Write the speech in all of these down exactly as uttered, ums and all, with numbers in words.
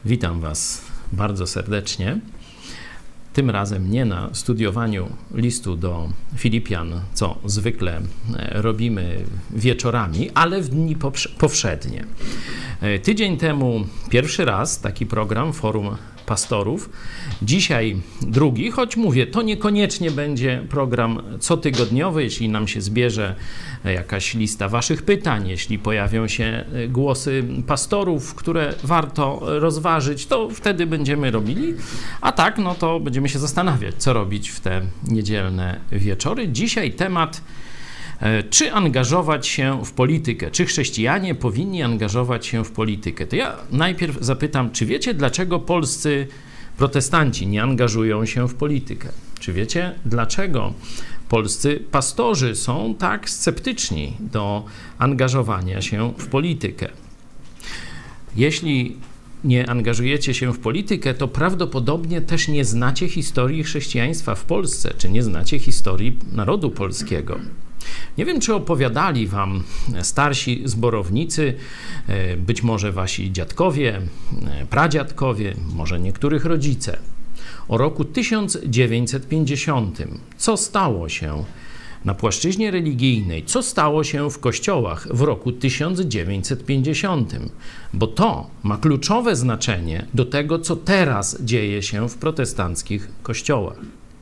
Witam Was bardzo serdecznie. Tym razem nie na studiowaniu listu do Filipian, co zwykle robimy wieczorami, ale w dni powszednie. Tydzień temu pierwszy raz taki program, Forum Pastorów. Dzisiaj drugi, choć mówię, to niekoniecznie będzie program cotygodniowy, jeśli nam się zbierze jakaś lista Waszych pytań, jeśli pojawią się głosy pastorów, które warto rozważyć, to wtedy będziemy robili, a tak, no to będziemy się zastanawiać, co robić w te niedzielne wieczory. Dzisiaj temat: czy angażować się w politykę? Czy chrześcijanie powinni angażować się w politykę? To ja najpierw zapytam, czy wiecie, dlaczego polscy protestanci nie angażują się w politykę? Czy wiecie, dlaczego polscy pastorzy są tak sceptyczni do angażowania się w politykę? Jeśli nie angażujecie się w politykę, to prawdopodobnie też nie znacie historii chrześcijaństwa w Polsce, czy nie znacie historii narodu polskiego. Nie wiem, czy opowiadali wam starsi zborownicy, być może wasi dziadkowie, pradziadkowie, może niektórych rodzice, o roku tysiąc dziewięćset pięćdziesiątym. Co stało się na płaszczyźnie religijnej, co stało się w kościołach w roku tysiąc dziewięćset pięćdziesiątym, bo to ma kluczowe znaczenie do tego, co teraz dzieje się w protestanckich kościołach.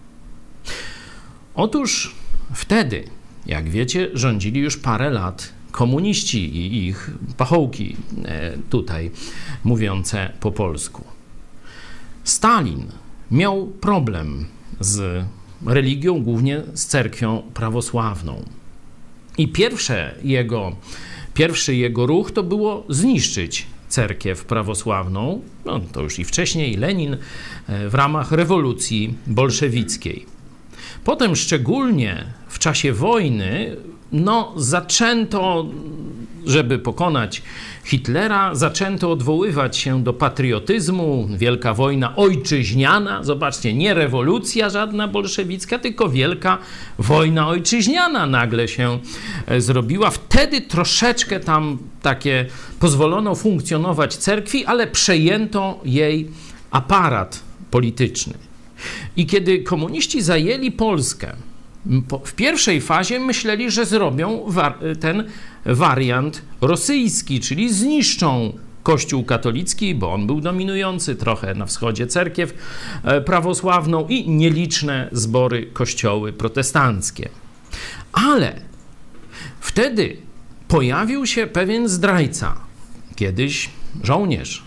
Otóż wtedy, jak wiecie, rządzili już parę lat komuniści i ich pachołki tutaj mówiące po polsku. Stalin miał problem z religią, głównie z cerkwią prawosławną. I pierwsze jego, pierwszy jego ruch to było zniszczyć cerkiew prawosławną, no to już i wcześniej Lenin, w ramach rewolucji bolszewickiej. Potem szczególnie w czasie wojny, no zaczęto, żeby pokonać Hitlera, zaczęto odwoływać się do patriotyzmu, wielka wojna ojczyźniana, zobaczcie, nie rewolucja żadna bolszewicka, tylko wielka wojna ojczyźniana nagle się zrobiła. Wtedy troszeczkę tam takie pozwolono funkcjonować cerkwi, ale przejęto jej aparat polityczny. I kiedy komuniści zajęli Polskę, w pierwszej fazie myśleli, że zrobią ten wariant rosyjski, czyli zniszczą Kościół katolicki, bo on był dominujący trochę na wschodzie, cerkiew prawosławną i nieliczne zbory kościoły protestanckie. Ale wtedy pojawił się pewien zdrajca, kiedyś żołnierz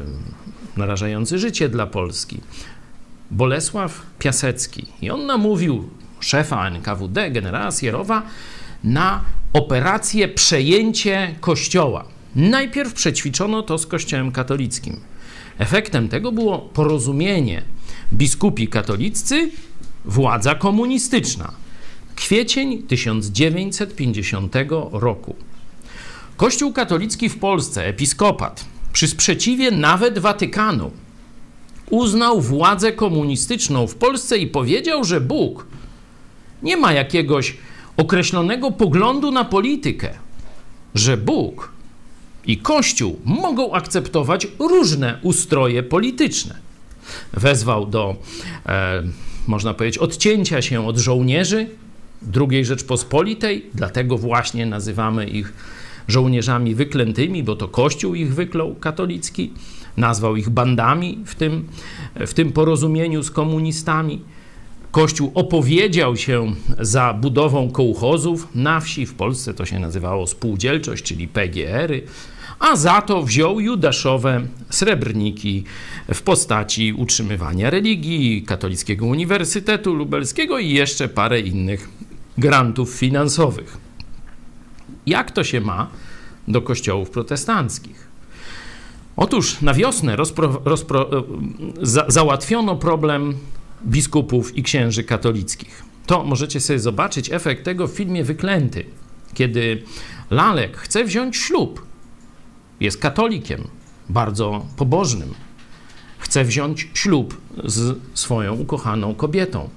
narażający życie dla Polski, Bolesław Piasecki. I on namówił szefa N K W D, generała Sierowa, na operację przejęcie kościoła. Najpierw przećwiczono to z kościołem katolickim. Efektem tego było porozumienie biskupi katoliccy, władza komunistyczna. Kwiecień tysiąc dziewięćset pięćdziesiątego roku. Kościół katolicki w Polsce, episkopat, przy sprzeciwie nawet Watykanu, uznał władzę komunistyczną w Polsce i powiedział, że Bóg nie ma jakiegoś określonego poglądu na politykę, że Bóg i Kościół mogą akceptować różne ustroje polityczne. Wezwał do, e, można powiedzieć, odcięcia się od żołnierzy drugiej Rzeczpospolitej, dlatego właśnie nazywamy ich żołnierzami wyklętymi, bo to Kościół ich wyklął katolicki, nazwał ich bandami w tym, w tym porozumieniu z komunistami. Kościół opowiedział się za budową kołchozów na wsi, w Polsce to się nazywało spółdzielczość, czyli P G R-y, a za to wziął judaszowe srebrniki w postaci utrzymywania religii, Katolickiego Uniwersytetu Lubelskiego i jeszcze parę innych grantów finansowych. Jak to się ma do kościołów protestanckich? Otóż na wiosnę rozpro, rozpro, za, załatwiono problem biskupów i księży katolickich. To możecie sobie zobaczyć efekt tego w filmie Wyklęty, kiedy Lalek chce wziąć ślub. Jest katolikiem, bardzo pobożnym. Chce wziąć ślub z swoją ukochaną kobietą.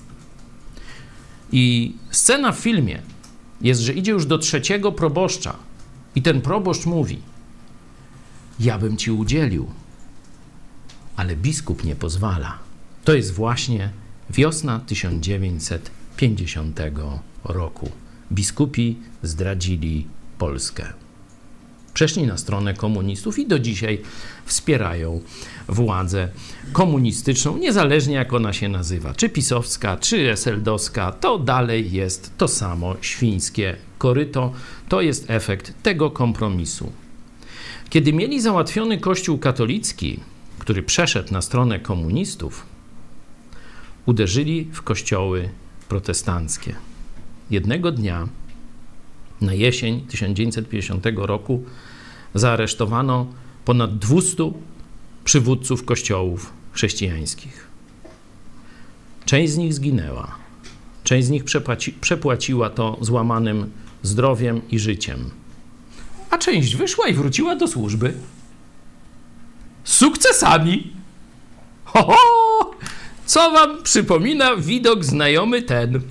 I scena w filmie jest, że idzie już do trzeciego proboszcza i ten proboszcz mówi: ja bym ci udzielił ale biskup nie pozwala. To jest właśnie wiosna tysiąc dziewięćset pięćdziesiątego roku. Biskupi zdradzili Polskę. Przeszli na stronę komunistów i do dzisiaj wspierają władzę komunistyczną, niezależnie jak ona się nazywa, czy pisowska, czy es el dowska, to dalej jest to samo świńskie koryto. To jest efekt tego kompromisu. Kiedy mieli załatwiony Kościół katolicki, który przeszedł na stronę komunistów, uderzyli w kościoły protestanckie. Jednego dnia, na jesień tysiąc dziewięćset pięćdziesiątego roku, zaaresztowano ponad dwustu przywódców kościołów chrześcijańskich. Część z nich zginęła, część z nich przepłaci, przepłaciła to złamanym zdrowiem i życiem, a część wyszła i wróciła do służby. Z sukcesami! Ho, ho! Co wam przypomina widok znajomy ten?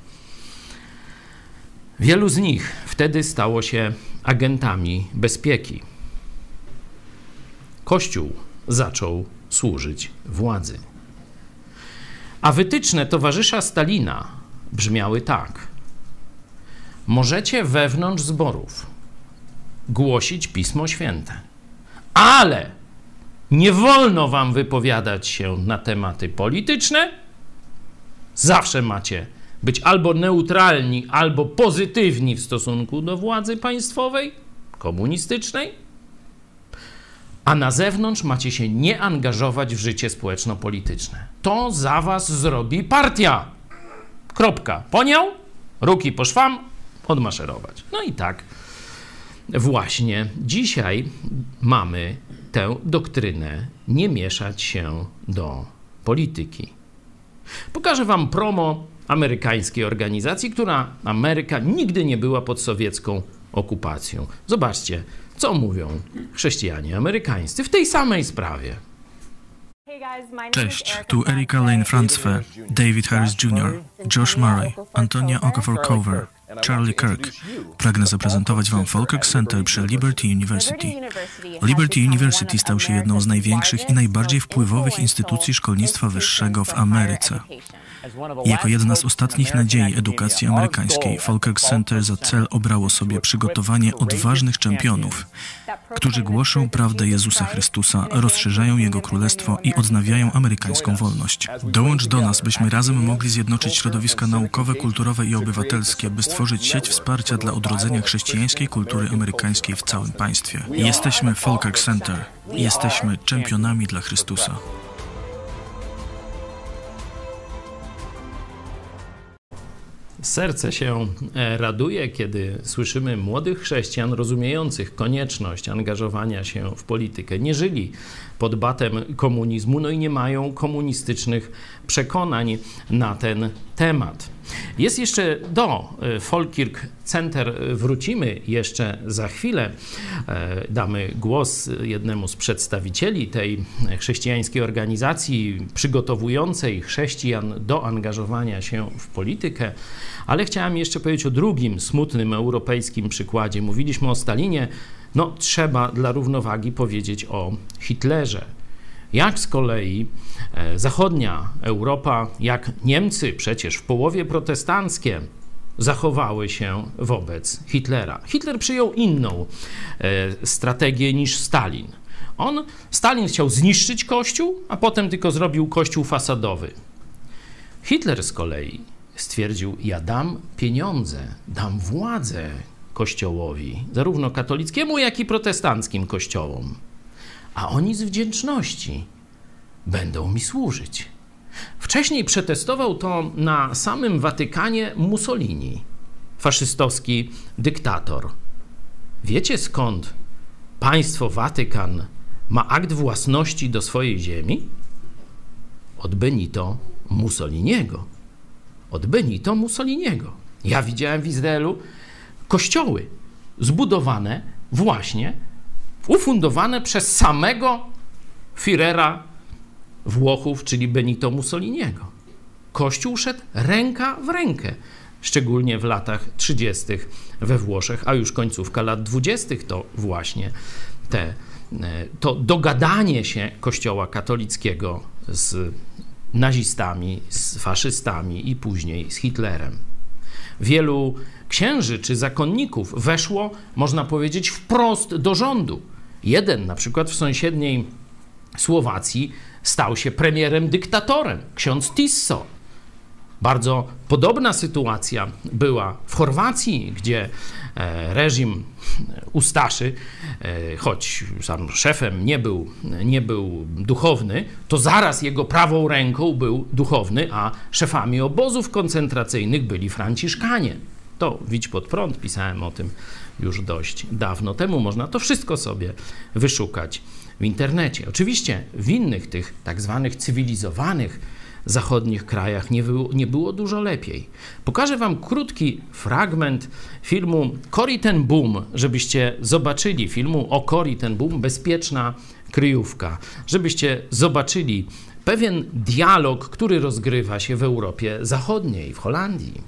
Wielu z nich wtedy stało się agentami bezpieki. Kościół zaczął służyć władzy. A wytyczne towarzysza Stalina brzmiały tak. Możecie wewnątrz zborów głosić Pismo Święte, ale nie wolno wam wypowiadać się na tematy polityczne. Zawsze macie być albo neutralni, albo pozytywni w stosunku do władzy państwowej, komunistycznej, a na zewnątrz macie się nie angażować w życie społeczno-polityczne. To za was zrobi partia. Kropka. Poniał? Ruki po szwam, odmaszerować. No i tak właśnie dzisiaj mamy tę doktrynę nie mieszać się do polityki. Pokażę wam promo amerykańskiej organizacji, która Ameryka nigdy nie była pod sowiecką okupacją. Zobaczcie, co mówią chrześcijanie amerykańscy w tej samej sprawie. Cześć, tu Erika Lane Franzwe, David Harris junior, Josh Murray, Antonia Okafor-Cover, Charlie Kirk. Pragnę zaprezentować wam Falkirk Center przy Liberty University. Liberty University stał się jedną z największych i najbardziej wpływowych instytucji szkolnictwa wyższego w Ameryce. Jako jedna z ostatnich nadziei edukacji amerykańskiej, Falkirk Center za cel obrało sobie przygotowanie odważnych czempionów, którzy głoszą prawdę Jezusa Chrystusa, rozszerzają Jego Królestwo i odnawiają amerykańską wolność. Dołącz do nas, byśmy razem mogli zjednoczyć środowiska naukowe, kulturowe i obywatelskie, by stworzyć sieć wsparcia dla odrodzenia chrześcijańskiej kultury amerykańskiej w całym państwie. Jesteśmy Falkirk Center. Jesteśmy czempionami dla Chrystusa. Serce się raduje, kiedy słyszymy młodych chrześcijan rozumiejących konieczność angażowania się w politykę. Nie żyli pod batem komunizmu, no i nie mają komunistycznych przekonań na ten temat. Jest jeszcze do Falkirk Center, wrócimy jeszcze za chwilę. Damy głos jednemu z przedstawicieli tej chrześcijańskiej organizacji przygotowującej chrześcijan do angażowania się w politykę. Ale chciałem jeszcze powiedzieć o drugim smutnym europejskim przykładzie. Mówiliśmy o Stalinie, no trzeba dla równowagi powiedzieć o Hitlerze. Jak z kolei zachodnia Europa, jak Niemcy przecież w połowie protestanckie zachowały się wobec Hitlera. Hitler przyjął inną e, strategię niż Stalin. On, Stalin chciał zniszczyć Kościół, a potem tylko zrobił Kościół fasadowy. Hitler z kolei stwierdził, ja dam pieniądze, dam władzę Kościołowi, zarówno katolickiemu, jak i protestanckim kościołom. A oni z wdzięczności będą mi służyć. Wcześniej przetestował to na samym Watykanie Mussolini, faszystowski dyktator. Wiecie, skąd państwo Watykan ma akt własności do swojej ziemi? Od Benito Mussoliniego. Od Benito Mussoliniego. Ja widziałem w Izraelu kościoły zbudowane właśnie, ufundowane przez samego Führera Włochów, czyli Benito Mussoliniego. Kościół szedł ręka w rękę, szczególnie w latach trzydziestych we Włoszech, a już końcówka lat dwudziestych to właśnie te to dogadanie się Kościoła katolickiego z nazistami, z faszystami i później z Hitlerem. Wielu księży czy zakonników weszło, można powiedzieć, wprost do rządu. Jeden na przykład w sąsiedniej Słowacji stał się premierem dyktatorem, ksiądz Tiso. Bardzo podobna sytuacja była w Chorwacji, gdzie reżim Ustaszy, choć sam szefem nie był, nie był duchowny, to zaraz jego prawą ręką był duchowny, a szefami obozów koncentracyjnych byli Franciszkanie. To Widź pod prąd, pisałem o tym już dość dawno temu. Można to wszystko sobie wyszukać w internecie. Oczywiście w innych tych tak zwanych cywilizowanych zachodnich krajach nie było, nie było dużo lepiej. Pokażę wam krótki fragment filmu Corrie ten Boom, żebyście zobaczyli, filmu o Corrie ten Boom, Bezpieczna kryjówka, żebyście zobaczyli pewien dialog, który rozgrywa się w Europie Zachodniej, w Holandii.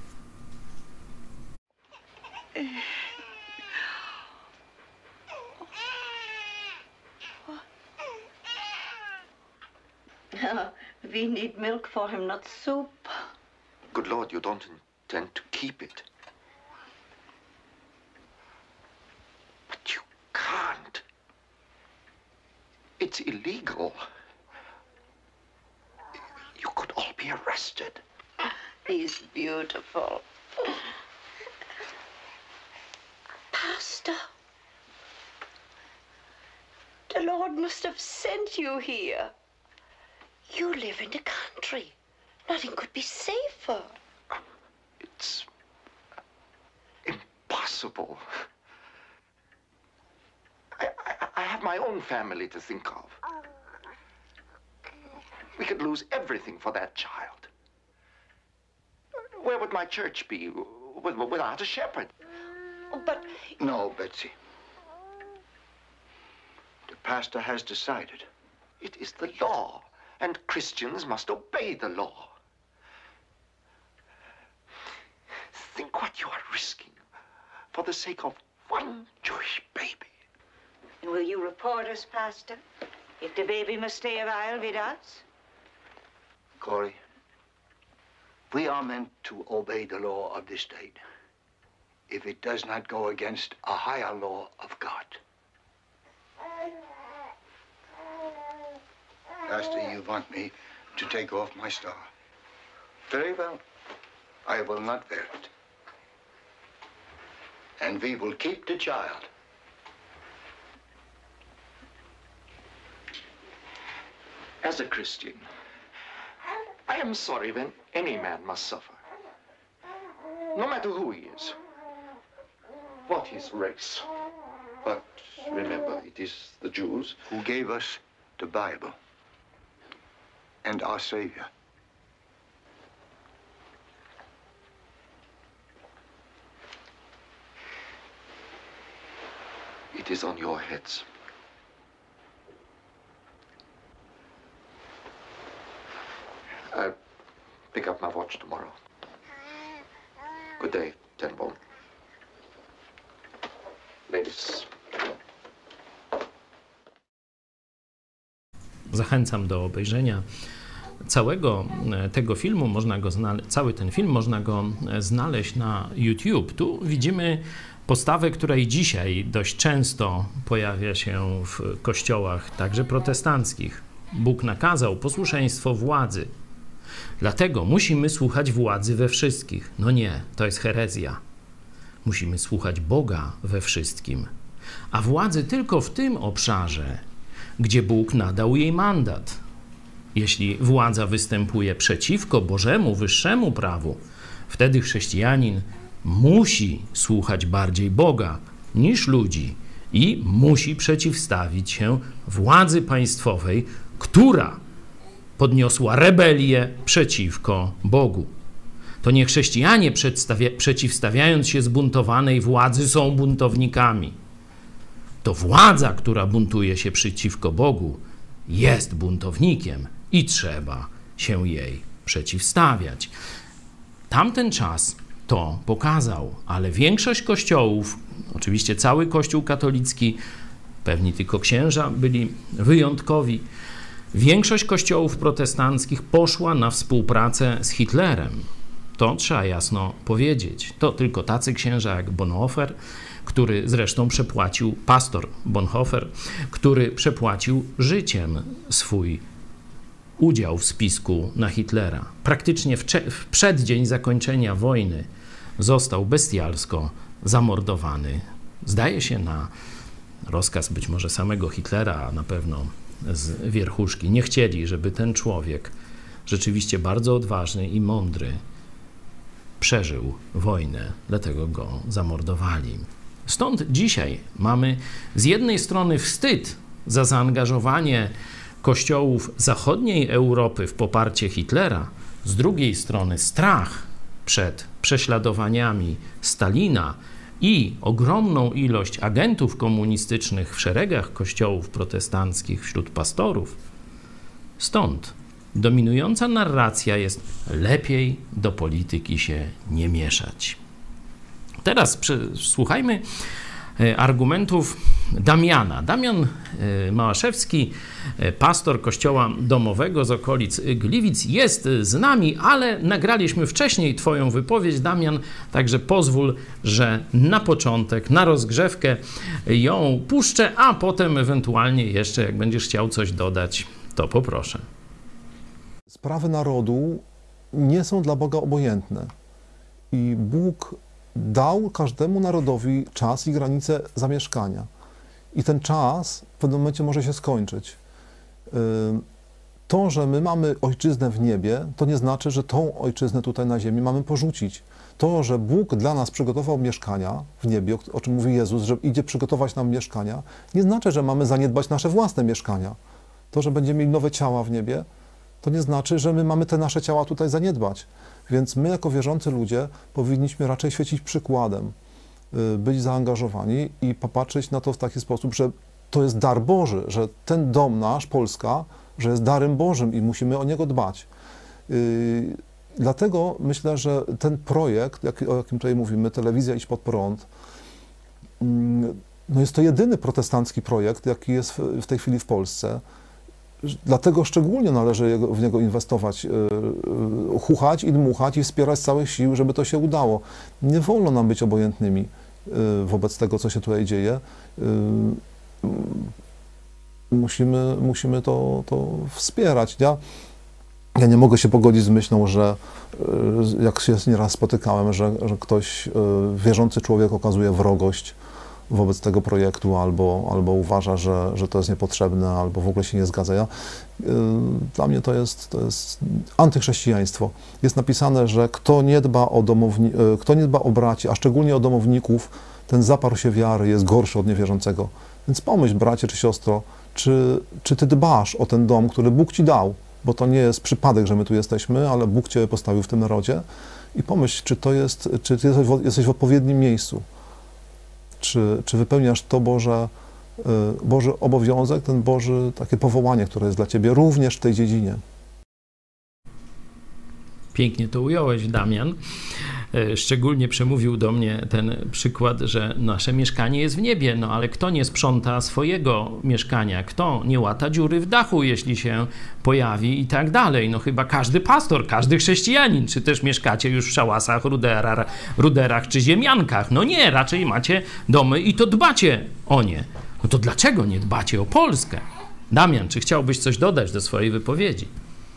We need milk for him, not soup. Good Lord, you don't intend to keep it. But you can't. It's illegal. You could all be arrested. He's beautiful. Pastor, the Lord must have sent you here. You live in the country. Nothing could be safer. It's impossible. I, I, I have my own family to think of. We could lose everything for that child. Where would my church be without a shepherd? Oh, but... No, Betsy. The pastor has decided. It is the law. And Christians must obey the law. Think what you are risking for the sake of one Jewish baby. And will you report us, Pastor, if the baby must stay a while with us? Corrie, we are meant to obey the law of this state if it does not go against a higher law of God. Pastor, you want me to take off my star. Very well. I will not wear it. And we will keep the child. As a Christian, I am sorry when any man must suffer. No matter who he is, what his race. But remember, it is the Jews who gave us the Bible. And our Savior. It is on your heads. I'll pick up my watch tomorrow. Good day, ten Bone. Ladies. Zachęcam do obejrzenia całego tego filmu. Można go znaleźć, cały ten film można go znaleźć na YouTube. Tu widzimy postawę, która i dzisiaj dość często pojawia się w kościołach, także protestanckich. Bóg nakazał posłuszeństwo władzy. Dlatego musimy słuchać władzy we wszystkich. No nie, to jest herezja. Musimy słuchać Boga we wszystkim. A władzy tylko w tym obszarze, gdzie Bóg nadał jej mandat. Jeśli władza występuje przeciwko Bożemu, wyższemu prawu, wtedy chrześcijanin musi słuchać bardziej Boga niż ludzi i musi przeciwstawić się władzy państwowej, która podniosła rebelię przeciwko Bogu. To nie chrześcijanie przeciwstawiając się zbuntowanej władzy są buntownikami. To władza, która buntuje się przeciwko Bogu, jest buntownikiem i trzeba się jej przeciwstawiać. Tamten czas to pokazał, ale większość kościołów, oczywiście cały Kościół katolicki, Pewni tylko księża byli wyjątkowi. Większość kościołów protestanckich poszła na współpracę z Hitlerem. To trzeba jasno powiedzieć. To tylko tacy księża jak Bonhoeffer, który zresztą przepłacił, pastor Bonhoeffer, który przepłacił życiem swój udział w spisku na Hitlera. Praktycznie w, w przeddzień zakończenia wojny został bestialsko zamordowany. Zdaje się na rozkaz być może samego Hitlera, a na pewno z wierchuszki. Nie chcieli, żeby ten człowiek, rzeczywiście bardzo odważny i mądry, przeżył wojnę, dlatego go zamordowali. Stąd dzisiaj mamy z jednej strony wstyd za zaangażowanie kościołów zachodniej Europy w poparcie Hitlera, z drugiej strony strach przed prześladowaniami Stalina i ogromną ilość agentów komunistycznych w szeregach kościołów protestanckich wśród pastorów. Stąd dominująca narracja jest: lepiej do polityki się nie mieszać. Teraz słuchajmy argumentów Damiana. Damian Małaszewski, pastor kościoła domowego z okolic Gliwic, jest z nami, ale nagraliśmy wcześniej twoją wypowiedź, Damian, także pozwól, że na początek, na rozgrzewkę ją puszczę, a potem ewentualnie jeszcze, jak będziesz chciał coś dodać, to poproszę. Sprawy narodu nie są dla Boga obojętne i Bóg dał każdemu narodowi czas i granice zamieszkania. I ten czas w pewnym momencie może się skończyć. To, że my mamy ojczyznę w niebie, to nie znaczy, że tą ojczyznę tutaj na ziemi mamy porzucić. To, że Bóg dla nas przygotował mieszkania w niebie, o czym mówi Jezus, że idzie przygotować nam mieszkania, nie znaczy, że mamy zaniedbać nasze własne mieszkania. To, że będziemy mieli nowe ciała w niebie, to nie znaczy, że my mamy te nasze ciała tutaj zaniedbać. Więc my jako wierzący ludzie powinniśmy raczej świecić przykładem, być zaangażowani i popatrzeć na to w taki sposób, że to jest dar Boży, że ten dom nasz, Polska, że jest darem Bożym i musimy o niego dbać. Dlatego myślę, że ten projekt, o jakim tutaj mówimy, Telewizja Idź Pod Prąd, no jest to jedyny protestancki projekt, jaki jest w tej chwili w Polsce. Dlatego szczególnie należy w niego inwestować, chuchać i dmuchać i wspierać z całych sił, żeby to się udało. Nie wolno nam być obojętnymi wobec tego, co się tutaj dzieje. Musimy, musimy to, to wspierać. Ja, ja nie mogę się pogodzić z myślą, że jak się nieraz spotykałem, że, że ktoś, wierzący człowiek okazuje wrogość wobec tego projektu, albo, albo uważa, że, że to jest niepotrzebne, albo w ogóle się nie zgadza. Ja, dla mnie to jest, to jest antychrześcijaństwo. Jest napisane, że kto nie dba o domowni, kto nie dba o braci, a szczególnie o domowników, ten zaparł się wiary, jest gorszy od niewierzącego. Więc pomyśl, bracie czy siostro, czy, czy ty dbasz o ten dom, który Bóg ci dał, bo to nie jest przypadek, że my tu jesteśmy, ale Bóg cię postawił w tym narodzie, i pomyśl, czy to jest, czy ty jesteś w, jesteś w odpowiednim miejscu. Czy, czy wypełniasz to Boże, Boży obowiązek, ten Boży takie powołanie, które jest dla ciebie również w tej dziedzinie. Pięknie to ująłeś, Damian. Szczególnie przemówił do mnie ten przykład, że nasze mieszkanie jest w niebie, no ale kto nie sprząta swojego mieszkania, kto nie łata dziury w dachu, jeśli się pojawi i tak dalej. No chyba każdy pastor, każdy chrześcijanin, czy też mieszkacie już w szałasach, ruderach, ruderach czy ziemiankach. No nie, raczej macie domy i to dbacie o nie. No to dlaczego nie dbacie o Polskę? Damian, czy chciałbyś coś dodać do swojej wypowiedzi?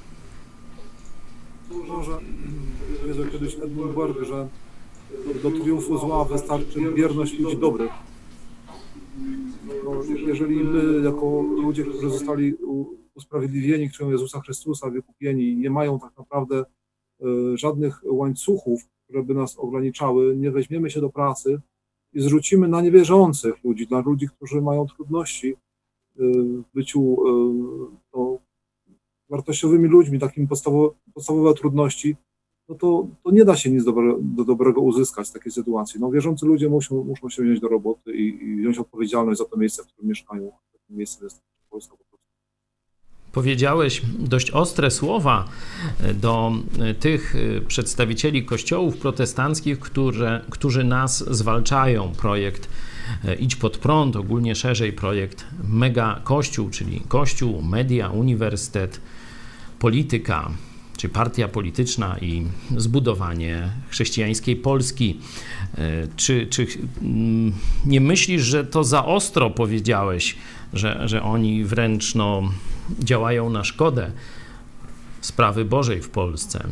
Może wiedział kiedyś Edmund Burke, że do, do triumfu zła wystarczy bierność ludzi dobrych. No, jeżeli my, jako ludzie, którzy zostali usprawiedliwieni krwią Jezusa Chrystusa, wykupieni, nie mają tak naprawdę y, żadnych łańcuchów, które by nas ograniczały, nie weźmiemy się do pracy i zrzucimy na niewierzących ludzi, dla ludzi, którzy mają trudności y, w byciu y, to, wartościowymi ludźmi, takimi podstawowe, podstawowe trudności, no to, to nie da się nic dobre, do dobrego uzyskać z takiej sytuacji. No, wierzący ludzie muszą, muszą się wziąć do roboty i, i wziąć odpowiedzialność za to miejsce, w którym mieszkają. Takim miejscem jest Polska po prostu. powiedziałeś dość ostre słowa do tych przedstawicieli kościołów protestanckich, które, którzy nas zwalczają. Projekt Idź pod prąd, ogólnie szerzej projekt Mega Kościół, czyli Kościół, media, uniwersytet, polityka, czy partia polityczna i zbudowanie chrześcijańskiej Polski. Czy, czy nie myślisz, że to za ostro powiedziałeś, że, że oni wręcz no, działają na szkodę sprawy Bożej w Polsce?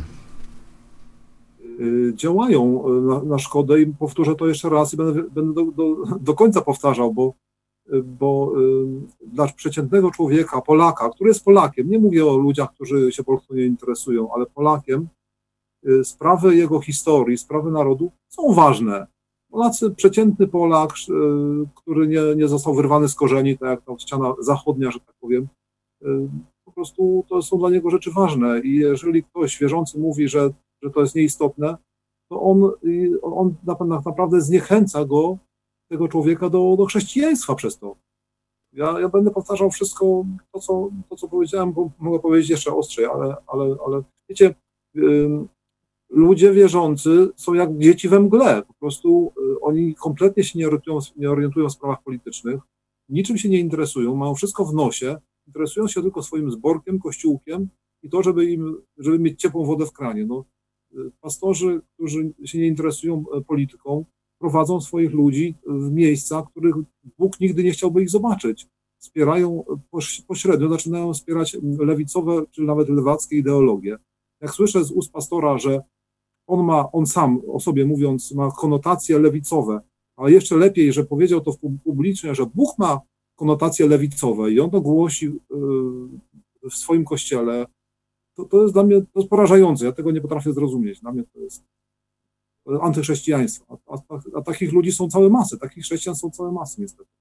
Działają na, na szkodę i powtórzę to jeszcze raz i będę, będę do, do, do końca powtarzał, bo, bo dla przeciętnego człowieka, Polaka, który jest Polakiem, nie mówię o ludziach, którzy się Polską nie interesują, ale Polakiem, sprawy jego historii, sprawy narodu są ważne. Polacy, przeciętny Polak, który nie, nie został wyrwany z korzeni, tak jak ta ściana zachodnia, że tak powiem, po prostu to są dla niego rzeczy ważne i jeżeli ktoś wierzący mówi, że, że to jest nieistotne, to on, on naprawdę zniechęca go, tego człowieka do, do chrześcijaństwa przez to. Ja, ja będę powtarzał wszystko to co, to, co powiedziałem, bo mogę powiedzieć jeszcze ostrzej, ale, ale, ale wiecie, yy, ludzie wierzący są jak dzieci we mgle. Po prostu yy, oni kompletnie się nie orientują, nie orientują w sprawach politycznych, niczym się nie interesują, mają wszystko w nosie, interesują się tylko swoim zborkiem, kościółkiem i to, żeby im, żeby mieć ciepłą wodę w kranie. No, yy, pastorzy, którzy się nie interesują polityką, prowadzą swoich ludzi w miejsca, których Bóg nigdy nie chciałby ich zobaczyć. Wspierają pośrednio, zaczynają wspierać lewicowe, czy nawet lewackie ideologie. Jak słyszę z ust pastora, że on ma, on sam o sobie mówiąc, ma konotacje lewicowe, a jeszcze lepiej, że powiedział to publicznie, że Bóg ma konotacje lewicowe i on to głosi w swoim kościele, to, to jest dla mnie to jest porażające. Ja tego nie potrafię zrozumieć. Dla mnie to jest antychrześcijaństwo. A, a, a takich ludzi są całe masy, takich chrześcijan są całe masy niestety.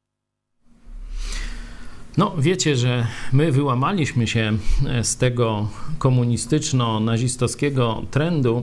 No wiecie, że my wyłamaliśmy się z tego komunistyczno-nazistowskiego trendu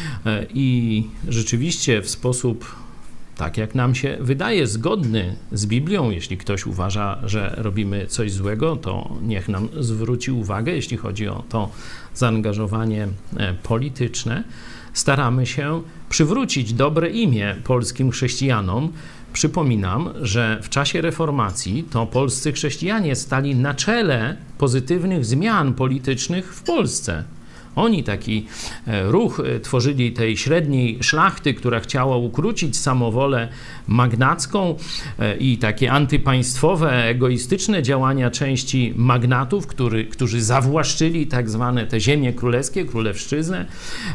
i rzeczywiście w sposób, tak jak nam się wydaje, zgodny z Biblią. Jeśli ktoś uważa, że robimy coś złego, to niech nam zwróci uwagę, jeśli chodzi o to zaangażowanie polityczne. Staramy się przywrócić dobre imię polskim chrześcijanom. Przypominam, że w czasie reformacji to polscy chrześcijanie stali na czele pozytywnych zmian politycznych w Polsce. Oni taki ruch tworzyli tej średniej szlachty, która chciała ukrócić samowolę magnacką i takie antypaństwowe, egoistyczne działania części magnatów, który, którzy zawłaszczyli tak zwane te ziemie królewskie, królewszczyznę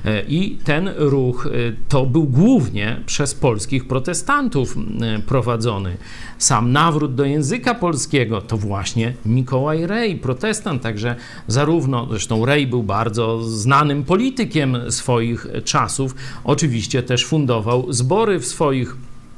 i ten ruch to był głównie przez polskich protestantów prowadzony. Sam nawrót do języka polskiego to właśnie Mikołaj Rej, protestant, także zarówno, zresztą Rej był bardzo znanym politykiem swoich czasów, oczywiście też fundował zbory w swoich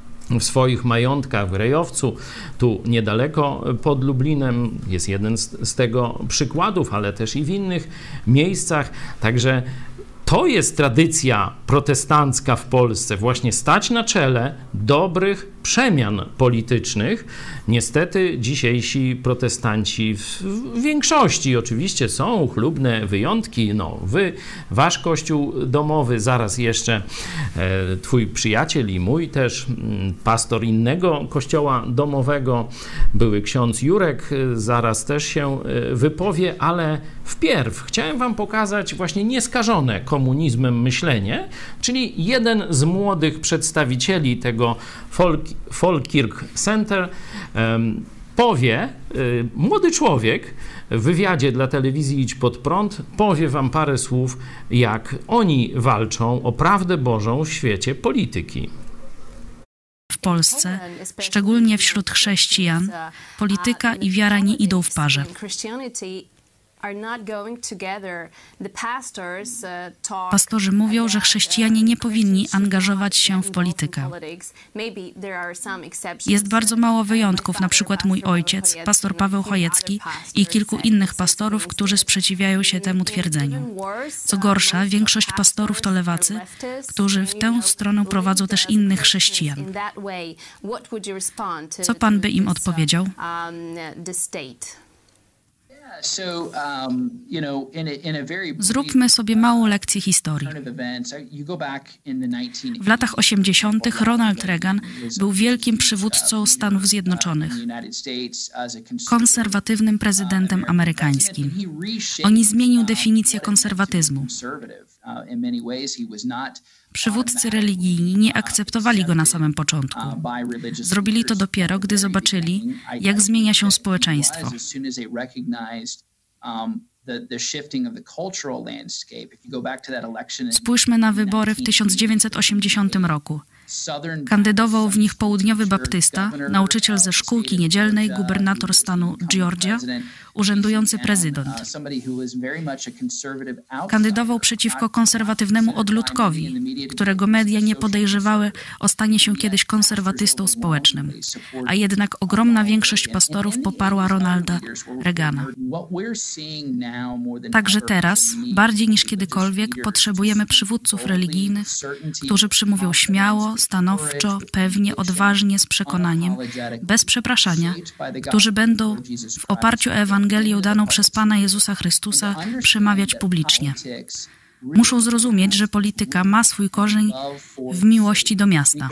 w swoich majątkach w Rejowcu, tu niedaleko pod Lublinem, jest jeden z, z tego przykładów, ale też i w innych miejscach, także to jest tradycja protestancka w Polsce, właśnie stać na czele dobrych przemian politycznych. Niestety dzisiejsi protestanci w większości oczywiście są chlubne wyjątki. No, wy, wasz kościół domowy, zaraz jeszcze e, twój przyjaciel i mój też, m, pastor innego kościoła domowego, były ksiądz Jurek, zaraz też się wypowie, ale wpierw chciałem wam pokazać właśnie nieskażone komunizmem myślenie, czyli jeden z młodych przedstawicieli tego folk Falkirk Center um, powie, y, młody człowiek w wywiadzie dla telewizji Idź pod prąd powie wam parę słów, jak oni walczą o prawdę Bożą w świecie polityki. W Polsce, szczególnie wśród chrześcijan, polityka i wiara nie idą w parze. Pastorzy mówią, że chrześcijanie nie powinni angażować się w politykę. Jest bardzo mało wyjątków, na przykład mój ojciec, pastor Paweł Chojecki i kilku innych pastorów, którzy sprzeciwiają się temu twierdzeniu. Co gorsza, większość pastorów to lewacy, którzy w tę stronę prowadzą też innych chrześcijan. Co pan by im odpowiedział? Zróbmy sobie małą lekcję historii. W latach osiemdziesiątych Ronald Reagan był wielkim przywódcą Stanów Zjednoczonych, konserwatywnym prezydentem amerykańskim. On zmienił definicję konserwatyzmu. Przywódcy religijni nie akceptowali go na samym początku. Zrobili to dopiero, gdy zobaczyli, jak zmienia się społeczeństwo. Spójrzmy na wybory w tysiąc dziewięćset osiemdziesiątym roku. Kandydował w nich południowy baptysta, nauczyciel ze szkółki niedzielnej, gubernator stanu Georgia, urzędujący prezydent. Kandydował przeciwko konserwatywnemu odludkowi, którego media nie podejrzewały o stanie się kiedyś konserwatystą społecznym, a jednak ogromna większość pastorów poparła Ronalda Reagana. Także teraz, bardziej niż kiedykolwiek, potrzebujemy przywódców religijnych, którzy przemówią śmiało, stanowczo, pewnie, odważnie, z przekonaniem, bez przepraszania, którzy będą w oparciu o Ewangelię daną przez Pana Jezusa Chrystusa przemawiać publicznie. Muszą zrozumieć, że polityka ma swój korzeń w miłości do miasta.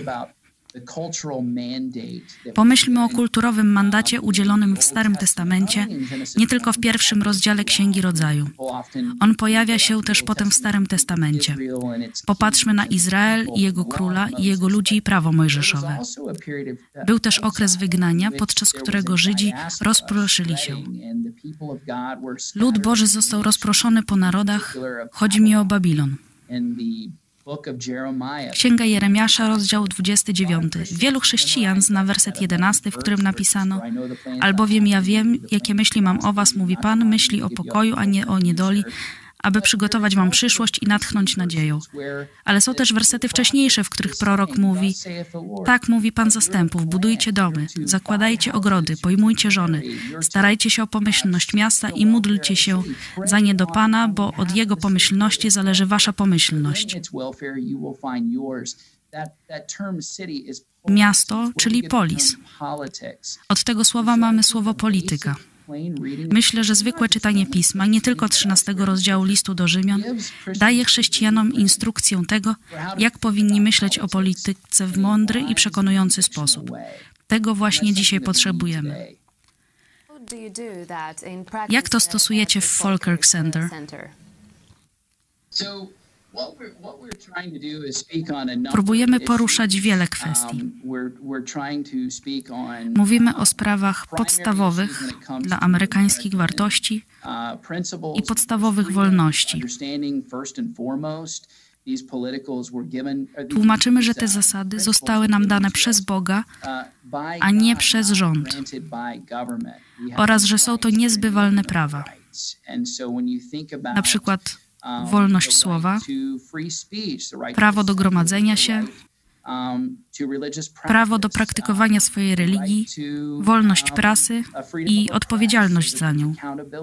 Pomyślmy o kulturowym mandacie udzielonym w Starym Testamencie, nie tylko w pierwszym rozdziale Księgi Rodzaju. On pojawia się też potem w Starym Testamencie. Popatrzmy na Izrael i jego króla i jego ludzi i prawo mojżeszowe. Był też okres wygnania, podczas którego Żydzi rozproszyli się. Lud Boży został rozproszony po narodach. Chodzi mi o Babilon. Księga Jeremiasza, rozdział dwudziesty dziewiąty. Wielu chrześcijan zna werset jedenasty, w którym napisano: albowiem ja wiem, jakie myśli mam o was, mówi Pan, myśli o pokoju, a nie o niedoli, aby przygotować wam przyszłość i natchnąć nadzieją. Ale są też wersety wcześniejsze, w których prorok mówi: tak mówi Pan zastępów, budujcie domy, zakładajcie ogrody, pojmujcie żony, starajcie się o pomyślność miasta i módlcie się za nie do Pana, bo od Jego pomyślności zależy wasza pomyślność. Miasto, czyli polis. Od tego słowa mamy słowo polityka. Myślę, że zwykłe czytanie Pisma, nie tylko trzynastego rozdziału listu do Rzymian, daje chrześcijanom instrukcję tego, jak powinni myśleć o polityce w mądry i przekonujący sposób. Tego właśnie dzisiaj potrzebujemy. Jak to stosujecie w Falkirk Center? Próbujemy poruszać wiele kwestii. Mówimy o sprawach podstawowych dla amerykańskich wartości i podstawowych wolności. Tłumaczymy, że te zasady zostały nam dane przez Boga, a nie przez rząd, oraz że są to niezbywalne prawa. Na przykład wolność słowa, prawo do gromadzenia się, prawo do praktykowania swojej religii, wolność prasy i odpowiedzialność za nią.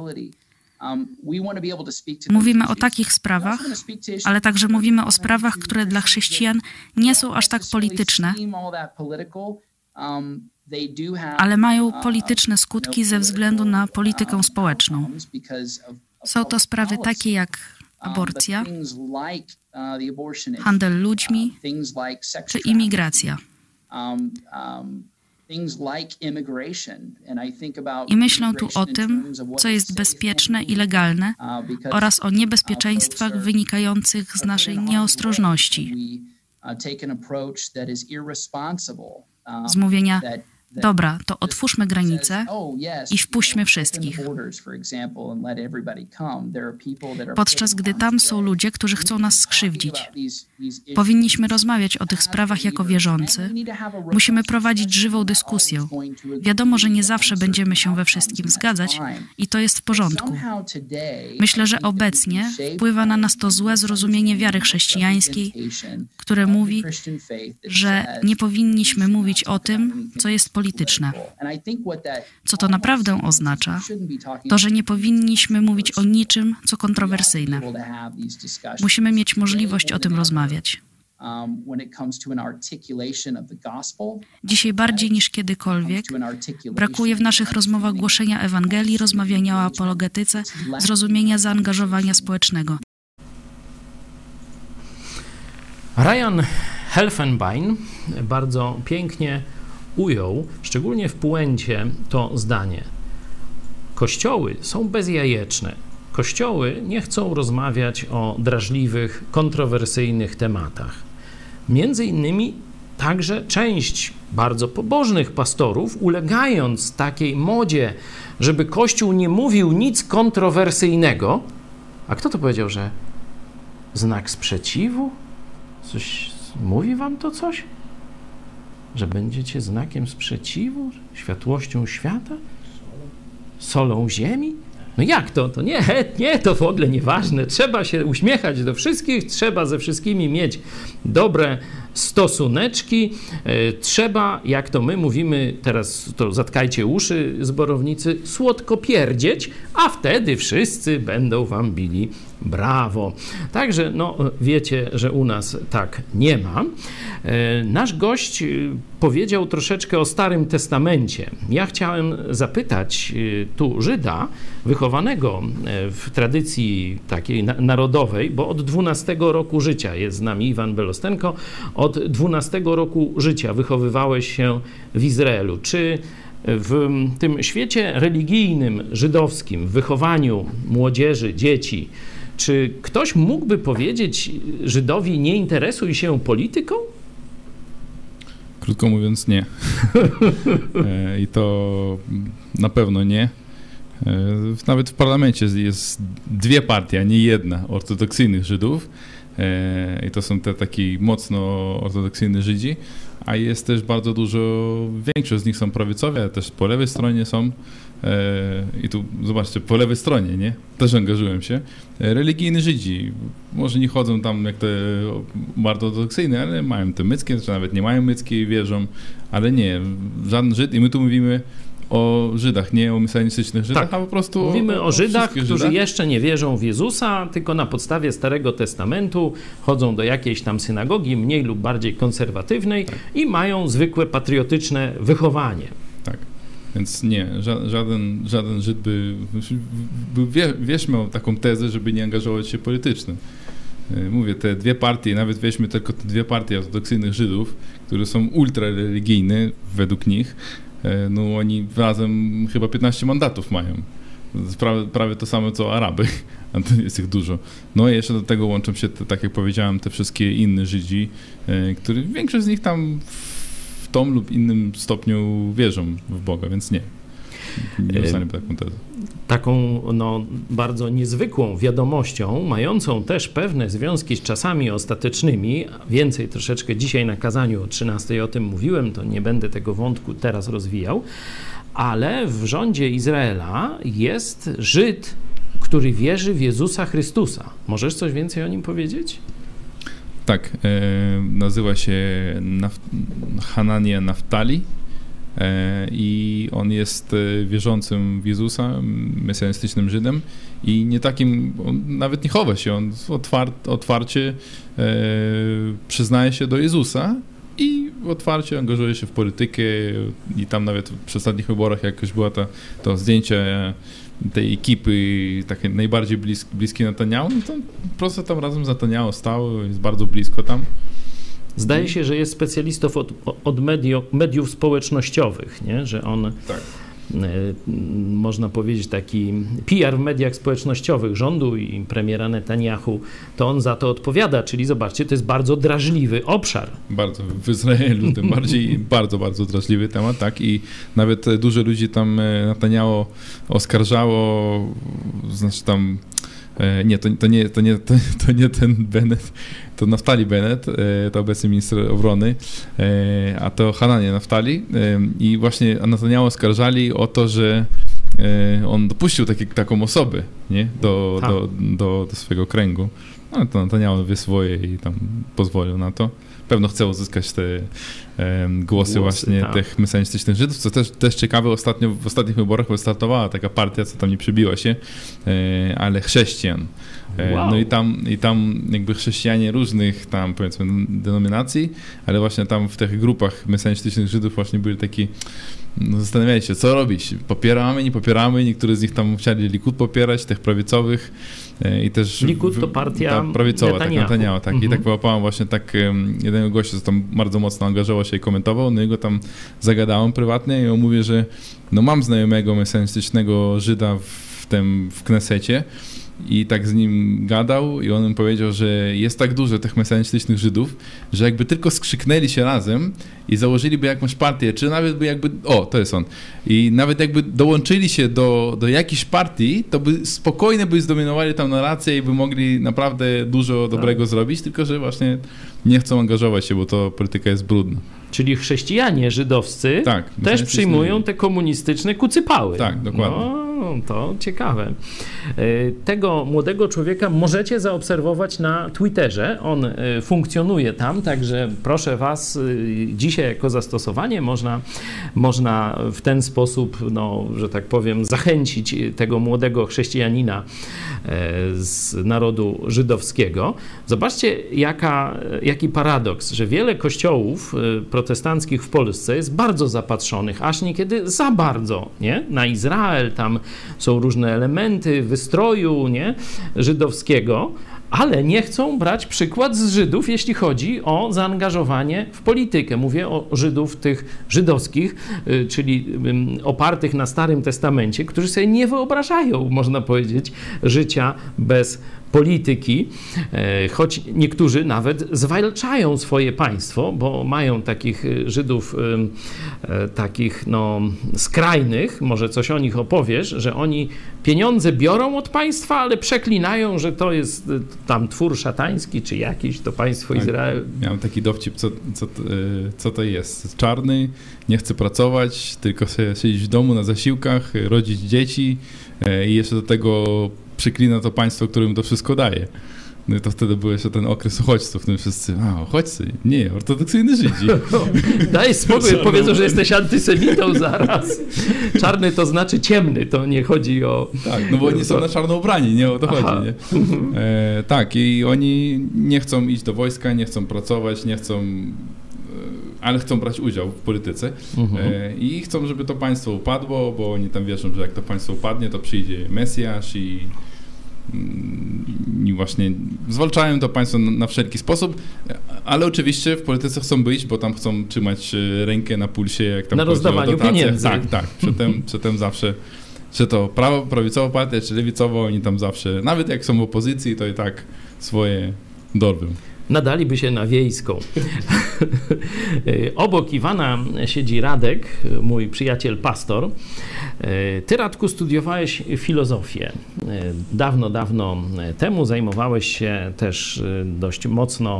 Mówimy o takich sprawach, ale także mówimy o sprawach, które dla chrześcijan nie są aż tak polityczne, ale mają polityczne skutki ze względu na politykę społeczną. Są to sprawy takie jak aborcja, handel ludźmi czy imigracja. I myślę tu o tym, co jest bezpieczne i legalne, oraz o niebezpieczeństwach wynikających z naszej nieostrożności. Z mówienia: dobra, to otwórzmy granice i wpuśćmy wszystkich. Podczas gdy tam są ludzie, którzy chcą nas skrzywdzić. Powinniśmy rozmawiać o tych sprawach jako wierzący. Musimy prowadzić żywą dyskusję. Wiadomo, że nie zawsze będziemy się we wszystkim zgadzać i to jest w porządku. Myślę, że obecnie wpływa na nas to złe zrozumienie wiary chrześcijańskiej, które mówi, że nie powinniśmy mówić o tym, co jest polityczne. Co to naprawdę oznacza? To, że nie powinniśmy mówić o niczym, co kontrowersyjne. Musimy mieć możliwość o tym rozmawiać. Dzisiaj bardziej niż kiedykolwiek brakuje w naszych rozmowach głoszenia Ewangelii, rozmawiania o apologetyce, zrozumienia zaangażowania społecznego. Ryan Helfenbein bardzo pięknie ujął, szczególnie w puencie, to zdanie. Kościoły są bezjajeczne. Kościoły nie chcą rozmawiać o drażliwych, kontrowersyjnych tematach. Między innymi także część bardzo pobożnych pastorów, ulegając takiej modzie, żeby Kościół nie mówił nic kontrowersyjnego. A kto to powiedział, że znak sprzeciwu? Coś mówi wam to coś? Że będziecie znakiem sprzeciwu? Światłością świata? Solą ziemi? No jak to? To nie, nie, to w ogóle nieważne. Trzeba się uśmiechać do wszystkich, trzeba ze wszystkimi mieć dobre stosuneczki. Trzeba, jak to my mówimy, teraz to zatkajcie uszy, zborownicy, słodko pierdzieć, a wtedy wszyscy będą wam bili brawo. Także no, wiecie, że u nas tak nie ma. Nasz gość powiedział troszeczkę o Starym Testamencie. Ja chciałem zapytać tu Żyda, wychowanego w tradycji takiej narodowej, bo od dwunastego roku życia jest z nami Iwan Belostenko, od dwunastego roku życia wychowywałeś się w Izraelu. Czy w tym świecie religijnym, żydowskim, w wychowaniu młodzieży, dzieci, czy ktoś mógłby powiedzieć Żydowi, nie interesuj się polityką? Krótko mówiąc, nie. I to na pewno nie. Nawet w parlamencie jest dwie partie, a nie jedna, ortodoksyjnych Żydów. I to są te taki mocno ortodoksyjni Żydzi, a jest też bardzo dużo, większość z nich są prawicowe, ale też po lewej stronie są, i tu zobaczcie, po lewej stronie, nie? Też angażują się, religijni Żydzi. Może nie chodzą tam jak te bardzo ortodoksyjne, ale mają te myckie, czy nawet nie mają myckie i wierzą, ale nie, żaden Żyd, i my tu mówimy o Żydach, nie o mesjanistycznych Żydach, tak. A po prostu mówimy o, o Żydach, którzy Żydach. jeszcze nie wierzą w Jezusa, tylko na podstawie Starego Testamentu chodzą do jakiejś tam synagogi, mniej lub bardziej konserwatywnej, tak. I mają zwykłe patriotyczne wychowanie. Tak, więc nie, żaden, żaden Żyd by, by wie, wierz miał taką tezę, żeby nie angażować się politycznie. Mówię, te dwie partie, nawet weźmy tylko te dwie partie ortodoksyjnych Żydów, które są ultrareligijne według nich, no oni razem chyba piętnaście mandatów mają. Prawie, prawie to samo co Araby, a to jest ich dużo. No i jeszcze do tego łączą się, te, tak jak powiedziałem, te wszystkie inne Żydzi, którzy większość z nich tam w tom lub innym stopniu wierzą w Boga, więc nie. Nie dostaniemy taką tezę. Taką no, bardzo niezwykłą wiadomością, mającą też pewne związki z czasami ostatecznymi, więcej troszeczkę dzisiaj na kazaniu o trzynastej o tym mówiłem, to nie będę tego wątku teraz rozwijał, ale w rządzie Izraela jest Żyd, który wierzy w Jezusa Chrystusa. Możesz coś więcej o nim powiedzieć? Tak, e, nazywa się Naf- Hanania Naftali. I on jest wierzącym w Jezusa, mesjanistycznym Żydem i nie takim, on nawet nie chowa się, on otwar, otwarcie e, przyznaje się do Jezusa i otwarcie angażuje się w politykę i tam nawet przy ostatnich wyborach jakoś było to, to zdjęcie tej ekipy takie najbardziej blisk, bliskie Netanyahu, no to prosto tam razem z Netanyahu stał, jest bardzo blisko tam. Zdaje się, że jest specjalistą od, od medio, mediów społecznościowych, nie? Że on, tak. y, można powiedzieć, taki P R w mediach społecznościowych rządu i premiera Netanyahu, to on za to odpowiada, czyli zobaczcie, to jest bardzo drażliwy obszar. Bardzo, w Izraelu tym bardziej, bardzo, bardzo drażliwy temat, tak, i nawet dużo ludzi tam Netanyahu oskarżało, znaczy tam Nie, to, to, nie, to, nie, to, to nie ten Bennett, to Naftali Bennett, to obecny minister obrony, a to Hanania Naftali i właśnie Netanyahu oskarżali o to, że on dopuścił taki, taką osobę, nie? Do, do, do, do swojego kręgu. No to Netanyahu wie swoje i tam pozwolił na to. Pewno chce uzyskać te um, głosy, głosy właśnie tak. tych mesjanistycznych Żydów, co też, też ciekawe, ostatnio, w ostatnich wyborach wystartowała taka partia, co tam nie przybiła się, e, ale chrześcijan. Wow. No i tam, i tam jakby chrześcijanie różnych tam, powiedzmy, denominacji, ale właśnie tam w tych grupach mesjanistycznych Żydów właśnie byli taki, no zastanawiali się, co robić. Popieramy, nie popieramy. Niektórzy z nich tam chcieli Likud popierać, tych prawicowych. I też Likud to partia ta prawicowa, Netanyahu. tak, Netanyahu, tak. Mhm. I tak wyłapałem właśnie tak jednego gościa, co tam bardzo mocno angażował się i komentował, no i go tam zagadałem prywatnie i on mówi, że no mam znajomego mesjanistycznego Żyda w tym, w Knesecie i tak z nim gadał i on mi powiedział, że jest tak dużo tych mesjanistycznych Żydów, że jakby tylko skrzyknęli się razem i założyliby jakąś partię, czy nawet by jakby, o, to jest on, i nawet jakby dołączyli się do, do jakiejś partii, to by spokojnie by zdominowali tam narrację i by mogli naprawdę dużo dobrego tak. zrobić, tylko że właśnie nie chcą angażować się, bo to polityka jest brudna. Czyli chrześcijanie żydowscy tak, też przyjmują te komunistyczne kucypały. Tak, dokładnie. No, to ciekawe. Tego młodego człowieka możecie zaobserwować na Twitterze. On funkcjonuje tam, także proszę was, dzisiaj jako zastosowanie można, można w ten sposób, no, że tak powiem, zachęcić tego młodego chrześcijanina z narodu żydowskiego. Zobaczcie, jaka, jaki paradoks, że wiele kościołów protestanckich w Polsce jest bardzo zapatrzonych, aż niekiedy za bardzo, nie? Na Izrael, tam są różne elementy wystroju, nie? Żydowskiego, ale nie chcą brać przykład z Żydów, jeśli chodzi o zaangażowanie w politykę. Mówię o Żydów tych żydowskich, czyli opartych na Starym Testamencie, którzy sobie nie wyobrażają, można powiedzieć, życia bez polityki, choć niektórzy nawet zwalczają swoje państwo, bo mają takich Żydów takich no skrajnych, może coś o nich opowiesz, że oni pieniądze biorą od państwa, ale przeklinają, że to jest tam twór szatański, czy jakiś, to państwo tak, Izrael. Miałem taki dowcip, co, co, co to jest. Czarny, nie chce pracować, tylko chce siedzieć w domu na zasiłkach, rodzić dzieci i jeszcze do tego przyklina to państwo, którym to wszystko daje. No i to wtedy był jeszcze ten okres uchodźców, w którym wszyscy, a uchodźcy, nie, ortodoksyjni Żydzi. No, daj spokój, powiedzą, że jesteś antysemitą zaraz. Czarny to znaczy ciemny, to nie chodzi o... Tak, no bo oni są na czarno ubrani, nie o to Aha. chodzi, nie? E, tak, i oni nie chcą iść do wojska, nie chcą pracować, nie chcą... ale chcą brać udział w polityce mhm. e, i chcą, żeby to państwo upadło, bo oni tam wierzą, że jak to państwo upadnie, to przyjdzie Mesjasz i, i właśnie zwalczają to państwo na, na wszelki sposób, ale oczywiście w polityce chcą być, bo tam chcą trzymać rękę na pulsie, jak tam na rozdawaniu pieniędzy. Tak, tak. Przedtem, przedtem zawsze, czy to prawo, prawicowa partia, czy lewicowa, oni tam zawsze, nawet jak są w opozycji, to i tak swoje dorwą. Nadaliby się na wiejską. Obok Iwana siedzi Radek, mój przyjaciel pastor. Ty, Radku, studiowałeś filozofię. Dawno, dawno temu zajmowałeś się też dość mocno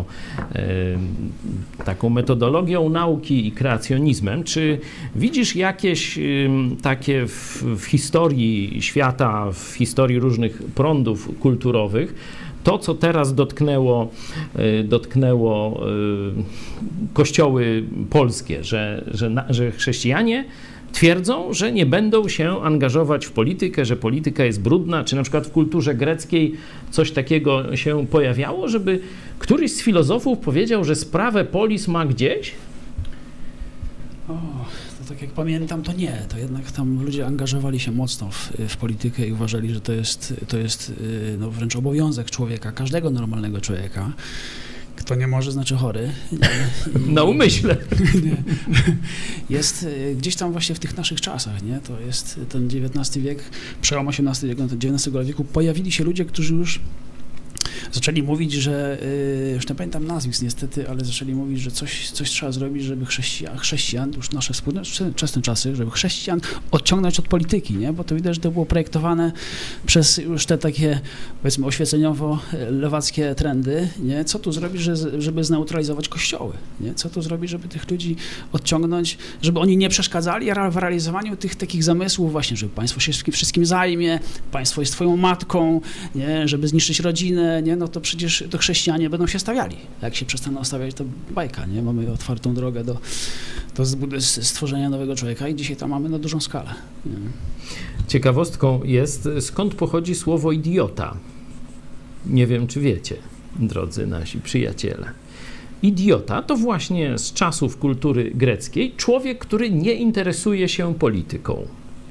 taką metodologią nauki i kreacjonizmem. Czy widzisz jakieś takie w, w historii świata, w historii różnych prądów kulturowych, to, co teraz dotknęło, dotknęło kościoły polskie, że, że, że chrześcijanie twierdzą, że nie będą się angażować w politykę, że polityka jest brudna, czy na przykład w kulturze greckiej coś takiego się pojawiało, żeby któryś z filozofów powiedział, że sprawę polis ma gdzieś? O, to tak jak pamiętam, to nie. To jednak tam ludzie angażowali się mocno w, w politykę i uważali, że to jest, to jest no, wręcz obowiązek człowieka, każdego normalnego człowieka. Kto nie może, znaczy chory. I, na umyśle. Nie. Jest gdzieś tam właśnie w tych naszych czasach, nie? To jest ten dziewiętnasty wiek, przełom osiemnastego wieku, dziewiętnastego wieku, pojawili się ludzie, którzy już zaczęli mówić, że, już nie pamiętam nazwisk niestety, ale zaczęli mówić, że coś, coś trzeba zrobić, żeby chrześcijan, chrześcijan, już nasze współczesne czasy, żeby chrześcijan odciągnąć od polityki, nie? Bo to widać, że to było projektowane przez już te takie, powiedzmy, oświeceniowo-lewackie trendy, nie? Co tu zrobić, żeby zneutralizować kościoły, nie? Co tu zrobić, żeby tych ludzi odciągnąć, żeby oni nie przeszkadzali w realizowaniu tych takich zamysłów właśnie, żeby państwo się wszystkim zajmie, państwo jest twoją matką, nie? Żeby zniszczyć rodzinę, nie? No to przecież to chrześcijanie będą się stawiali. Jak się przestaną stawiać, to bajka, nie? Mamy otwartą drogę do, do stworzenia nowego człowieka i dzisiaj tam mamy na dużą skalę. Nie? Ciekawostką jest, skąd pochodzi słowo idiota. Nie wiem, czy wiecie, drodzy nasi przyjaciele. Idiota to właśnie z czasów kultury greckiej człowiek, który nie interesuje się polityką.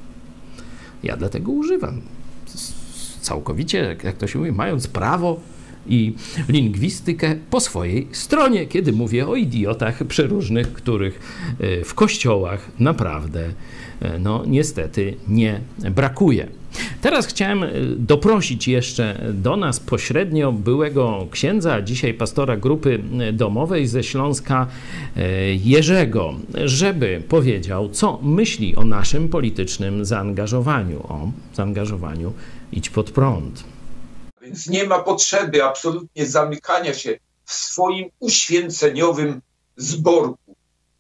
Ja dlatego używam całkowicie, jak to się mówi, mając prawo i lingwistykę po swojej stronie, kiedy mówię o idiotach przeróżnych, których w kościołach naprawdę, no niestety, nie brakuje. Teraz chciałem doprosić jeszcze do nas pośrednio byłego księdza, a dzisiaj pastora grupy domowej ze Śląska, Jerzego, żeby powiedział, co myśli o naszym politycznym zaangażowaniu, o zaangażowaniu Idź Pod Prąd. Więc nie ma potrzeby absolutnie zamykania się w swoim uświęceniowym zborku.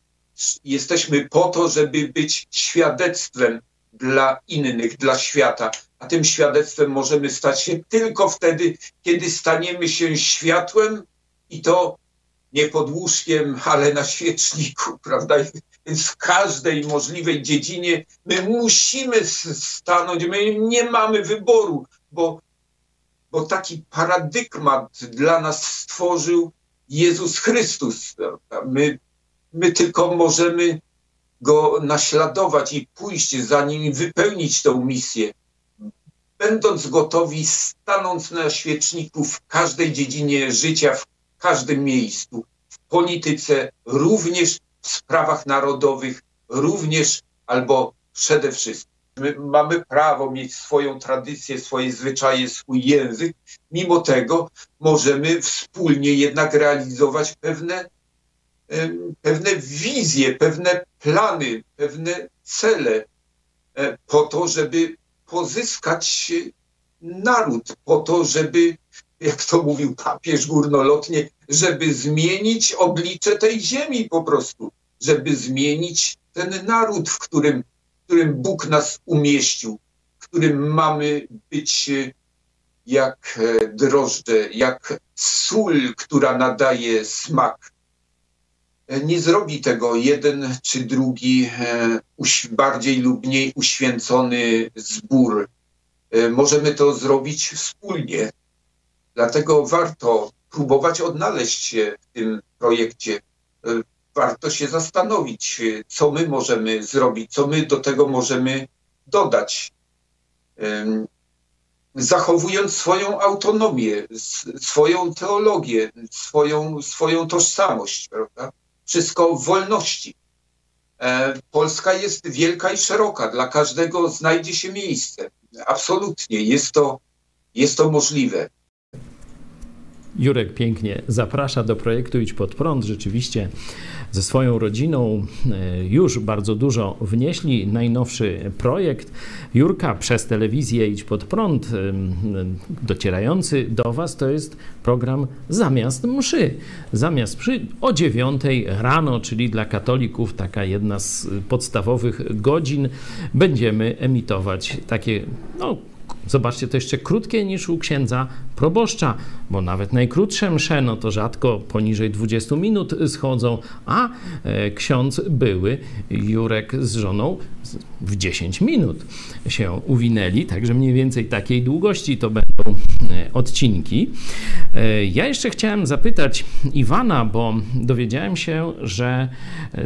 Jesteśmy po to, żeby być świadectwem dla innych, dla świata. A tym świadectwem możemy stać się tylko wtedy, kiedy staniemy się światłem i to nie pod łóżkiem, ale na świeczniku, prawda? Więc w każdej możliwej dziedzinie my musimy stanąć, my nie mamy wyboru, bo, bo taki paradygmat dla nas stworzył Jezus Chrystus. Prawda? My, my tylko możemy Go naśladować i pójść za Nim i wypełnić tę misję. Będąc gotowi, stanąc na świeczniku w każdej dziedzinie życia, w każdym miejscu, w polityce, również w sprawach narodowych, również albo przede wszystkim. My mamy prawo mieć swoją tradycję, swoje zwyczaje, swój język. Mimo tego możemy wspólnie jednak realizować pewne, pewne wizje, pewne plany, pewne cele po to, żeby pozyskać naród, po to, żeby, jak to mówił papież górnolotnie, żeby zmienić oblicze tej ziemi po prostu, żeby zmienić ten naród, w którym, w którym Bóg nas umieścił, w którym mamy być jak drożdże, jak sól, która nadaje smak. Nie zrobi tego jeden czy drugi bardziej lub mniej uświęcony zbór. Możemy to zrobić wspólnie. Dlatego warto próbować odnaleźć się w tym projekcie. Warto się zastanowić, co my możemy zrobić, co my do tego możemy dodać. Zachowując swoją autonomię, swoją teologię, swoją, swoją tożsamość, prawda? Wszystko w wolności. Polska jest wielka i szeroka. Dla każdego znajdzie się miejsce. Absolutnie. Jest to, jest to możliwe. Jurek pięknie zaprasza do projektu Idź Pod Prąd. Rzeczywiście ze swoją rodziną już bardzo dużo wnieśli. Najnowszy projekt Jurka przez telewizję Idź Pod Prąd, docierający do Was, to jest program Zamiast mszy. Zamiast mszy o dziewiątej rano, czyli dla katolików taka jedna z podstawowych godzin, będziemy emitować takie, no, zobaczcie, to jeszcze krótkie niż u księdza proboszcza, bo nawet najkrótsze msze, no to rzadko poniżej dwudziestu minut schodzą, a e, ksiądz były, Jurek z żoną w dziesięć minut się uwinęli, także mniej więcej takiej długości to będą e, odcinki. E, ja jeszcze chciałem zapytać Iwana, bo dowiedziałem się, że e,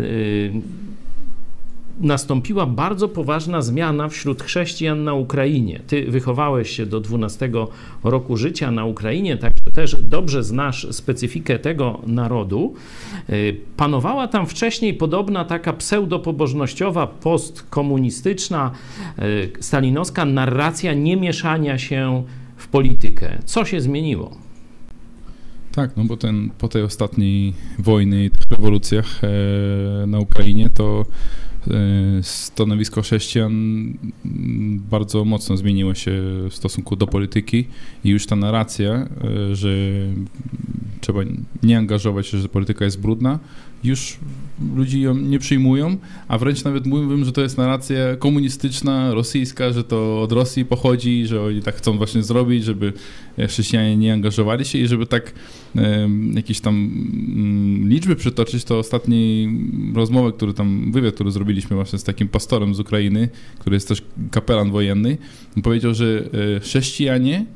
nastąpiła bardzo poważna zmiana wśród chrześcijan na Ukrainie. Ty wychowałeś się do dwunastego roku życia na Ukrainie, także też dobrze znasz specyfikę tego narodu. Panowała tam wcześniej podobna taka pseudopobożnościowa, postkomunistyczna, stalinowska narracja niemieszania się w politykę. Co się zmieniło? Tak, no bo ten, po tej ostatniej wojnie i tych rewolucjach e, na Ukrainie to stanowisko chrześcijan bardzo mocno zmieniło się w stosunku do polityki i już ta narracja, że trzeba nie angażować się, że polityka jest brudna, już ludzi ją nie przyjmują, a wręcz nawet mówią, że to jest narracja komunistyczna, rosyjska, że to od Rosji pochodzi, że oni tak chcą właśnie zrobić, żeby chrześcijanie nie angażowali się i żeby tak um, jakieś tam um, liczby przytoczyć, to ostatniej rozmowę, który tam, wywiad, który zrobiliśmy właśnie z takim pastorem z Ukrainy, który jest też kapelan wojenny, powiedział, że chrześcijanie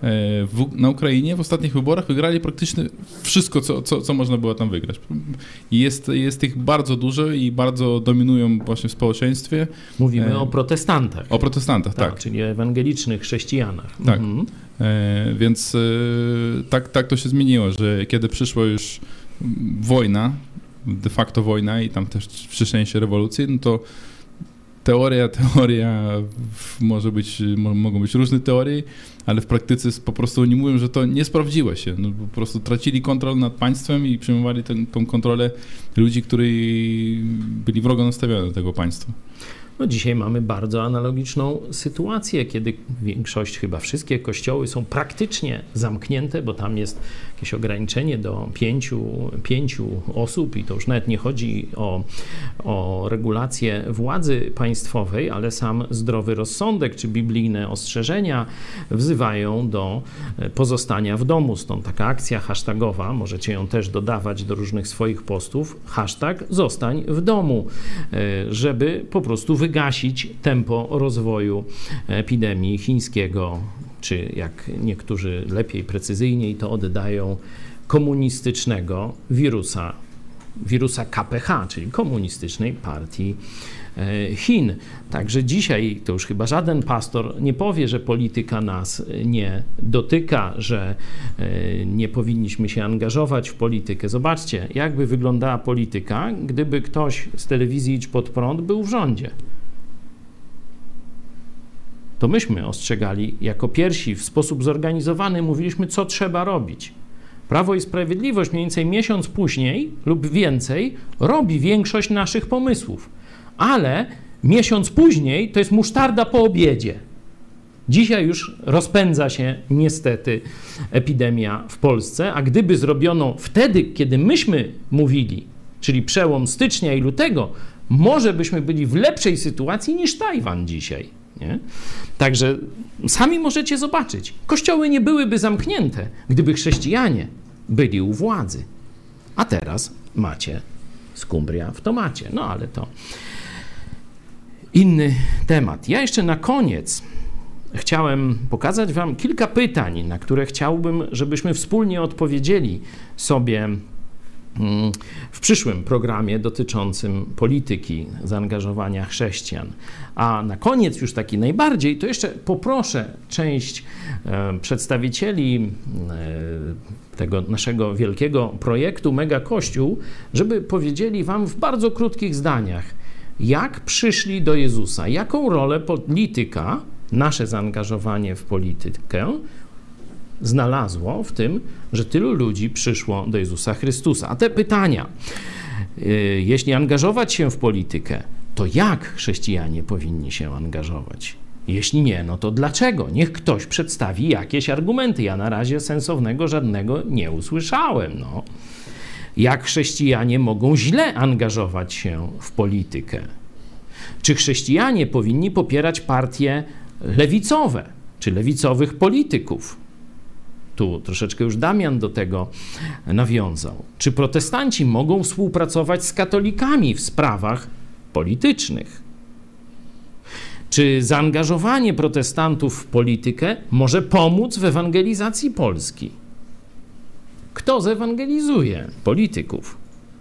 w, na Ukrainie w ostatnich wyborach wygrali praktycznie wszystko, co, co, co można było tam wygrać. I jest, jest ich bardzo dużo i bardzo dominują właśnie w społeczeństwie. Mówimy e, o protestantach. O protestantach, tak. tak. Czyli ewangelicznych chrześcijanach. Tak, mhm. e, więc e, tak, tak to się zmieniło, że kiedy przyszła już wojna, de facto wojna i tam też wcześniej się rewolucje, no to teoria, teoria, może być, mogą być różne teorie, ale w praktyce po prostu oni mówią, że to nie sprawdziło się. No, po prostu tracili kontrolę nad państwem i przyjmowali ten, tą kontrolę ludzi, którzy byli wrogo nastawieni do tego państwa. No dzisiaj mamy bardzo analogiczną sytuację, kiedy większość, chyba wszystkie kościoły są praktycznie zamknięte, bo tam jest jakieś ograniczenie do pięciu, pięciu osób i to już nawet nie chodzi o, o regulację władzy państwowej, ale sam zdrowy rozsądek czy biblijne ostrzeżenia wzywają do pozostania w domu. Stąd taka akcja hashtagowa, możecie ją też dodawać do różnych swoich postów, hashtag zostań w domu, żeby po prostu wygasić tempo rozwoju epidemii chińskiego, czy jak niektórzy lepiej, precyzyjniej to oddają, komunistycznego wirusa, wirusa K P H, czyli Komunistycznej Partii Chin. Także dzisiaj to już chyba żaden pastor nie powie, że polityka nas nie dotyka, że nie powinniśmy się angażować w politykę. Zobaczcie, jakby wyglądała polityka, gdyby ktoś z telewizji Idź Pod Prąd był w rządzie. To myśmy ostrzegali jako pierwsi w sposób zorganizowany, mówiliśmy, co trzeba robić. Prawo i Sprawiedliwość mniej więcej miesiąc później lub więcej robi większość naszych pomysłów. Ale miesiąc później to jest musztarda po obiedzie. Dzisiaj już rozpędza się niestety epidemia w Polsce, a gdyby zrobiono wtedy, kiedy myśmy mówili, czyli przełom stycznia i lutego, może byśmy byli w lepszej sytuacji niż Tajwan dzisiaj. Nie? Także sami możecie zobaczyć, kościoły nie byłyby zamknięte, gdyby chrześcijanie byli u władzy. A teraz macie skumbria w tomacie. No ale to inny temat. Ja jeszcze na koniec chciałem pokazać wam kilka pytań, na które chciałbym, żebyśmy wspólnie odpowiedzieli sobie w przyszłym programie dotyczącym polityki zaangażowania chrześcijan. A na koniec już taki najbardziej, to jeszcze poproszę część e, przedstawicieli e, tego naszego wielkiego projektu Mega Kościół, żeby powiedzieli wam w bardzo krótkich zdaniach, jak przyszli do Jezusa, jaką rolę polityka, nasze zaangażowanie w politykę znalazło w tym, że tylu ludzi przyszło do Jezusa Chrystusa. A te pytania, jeśli angażować się w politykę, to jak chrześcijanie powinni się angażować? Jeśli nie, no to dlaczego? Niech ktoś przedstawi jakieś argumenty. Ja na razie sensownego żadnego nie usłyszałem. No. Jak chrześcijanie mogą źle angażować się w politykę? Czy chrześcijanie powinni popierać partie lewicowe, czy lewicowych polityków? Tu troszeczkę już Damian do tego nawiązał. Czy protestanci mogą współpracować z katolikami w sprawach politycznych? Czy zaangażowanie protestantów w politykę może pomóc w ewangelizacji Polski? Kto zewangelizuje polityków?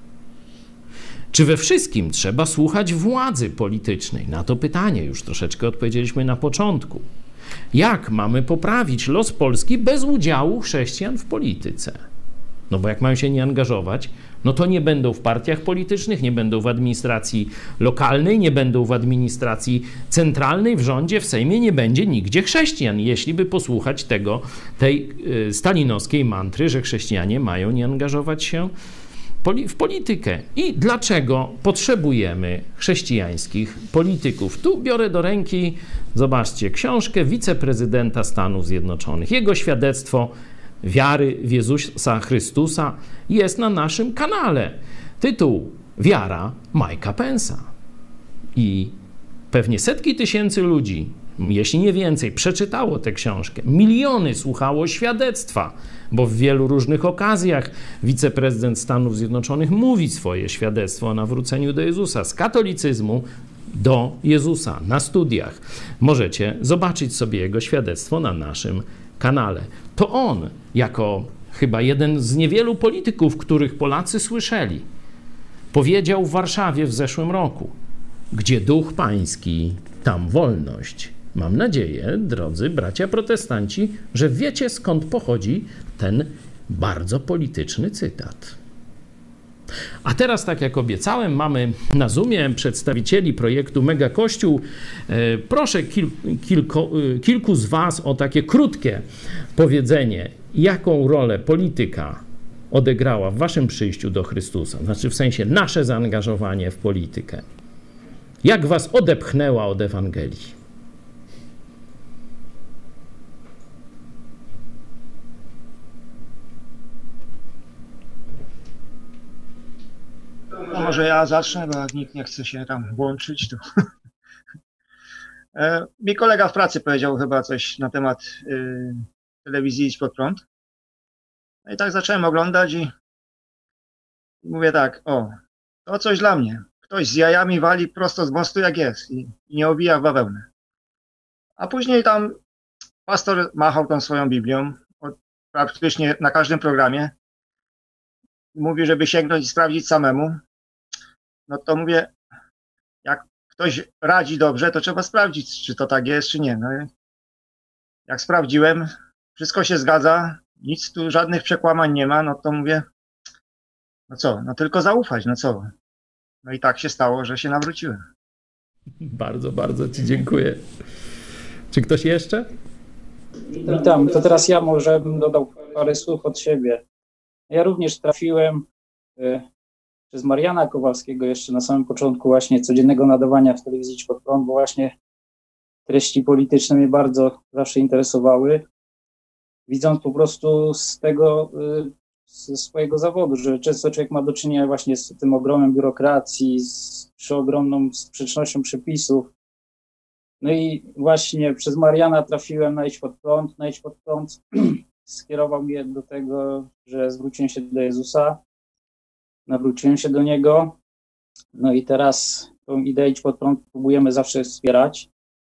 Czy we wszystkim trzeba słuchać władzy politycznej? Na to pytanie już troszeczkę odpowiedzieliśmy na początku. Jak mamy poprawić los Polski bez udziału chrześcijan w polityce? No bo jak mają się nie angażować, no to nie będą w partiach politycznych, nie będą w administracji lokalnej, nie będą w administracji centralnej, w rządzie, w Sejmie, nie będzie nigdzie chrześcijan, jeśli by posłuchać tego, tej y, stalinowskiej mantry, że chrześcijanie mają nie angażować się w politykę. I dlaczego potrzebujemy chrześcijańskich polityków? Tu biorę do ręki, zobaczcie, książkę wiceprezydenta Stanów Zjednoczonych. Jego świadectwo wiary w Jezusa Chrystusa jest na naszym kanale. Tytuł Wiara Mike'a Pence'a. I pewnie setki tysięcy ludzi, jeśli nie więcej, przeczytało tę książkę. Miliony słuchało świadectwa, bo w wielu różnych okazjach wiceprezydent Stanów Zjednoczonych mówi swoje świadectwo o nawróceniu do Jezusa, z katolicyzmu do Jezusa na studiach. Możecie zobaczyć sobie jego świadectwo na naszym kanale. To on, jako chyba jeden z niewielu polityków, których Polacy słyszeli, powiedział w Warszawie w zeszłym roku: gdzie duch pański, tam wolność. Mam nadzieję, drodzy bracia protestanci, że wiecie, skąd pochodzi ten bardzo polityczny cytat. A teraz, tak jak obiecałem, mamy na Zoomie przedstawicieli projektu Mega Kościół. Proszę kil, kilko, kilku z was o takie krótkie powiedzenie, jaką rolę polityka odegrała w waszym przyjściu do Chrystusa, znaczy w sensie nasze zaangażowanie w politykę. Jak was odepchnęła od Ewangelii? No może ja zacznę, bo jak nikt nie chce się tam włączyć, to... Mi kolega w pracy powiedział chyba coś na temat y, telewizji Idź Pod Prąd. No i tak zacząłem oglądać i, i mówię tak, o, to coś dla mnie. Ktoś z jajami wali prosto z mostu jak jest i, i nie owija w bawełnę. A później tam pastor machał tą swoją Biblią, od, praktycznie na każdym programie. Mówi, żeby sięgnąć i sprawdzić samemu. No to mówię, jak ktoś radzi dobrze, to trzeba sprawdzić, czy to tak jest, czy nie. No i jak sprawdziłem, wszystko się zgadza, nic tu, żadnych przekłamań nie ma, no to mówię, no co, no tylko zaufać, no co. No i tak się stało, że się nawróciłem. Bardzo, bardzo ci dziękuję. Czy ktoś jeszcze? Witam, to teraz ja może bym dodał parę słów od siebie. Ja również trafiłem y, przez Mariana Kowalskiego jeszcze na samym początku właśnie codziennego nadawania w telewizji Idź Pod Prąd, bo właśnie treści polityczne mnie bardzo zawsze interesowały. Widząc po prostu z tego, y, ze swojego zawodu, że często człowiek ma do czynienia właśnie z tym ogromem biurokracji, z przeogromną sprzecznością przepisów. No i właśnie przez Mariana trafiłem na Idź Pod Prąd, na Idź Pod Prąd skierował mnie do tego, że zwróciłem się do Jezusa, nawróciłem się do Niego, no i teraz tą ideę Idź Pod Prąd próbujemy zawsze wspierać.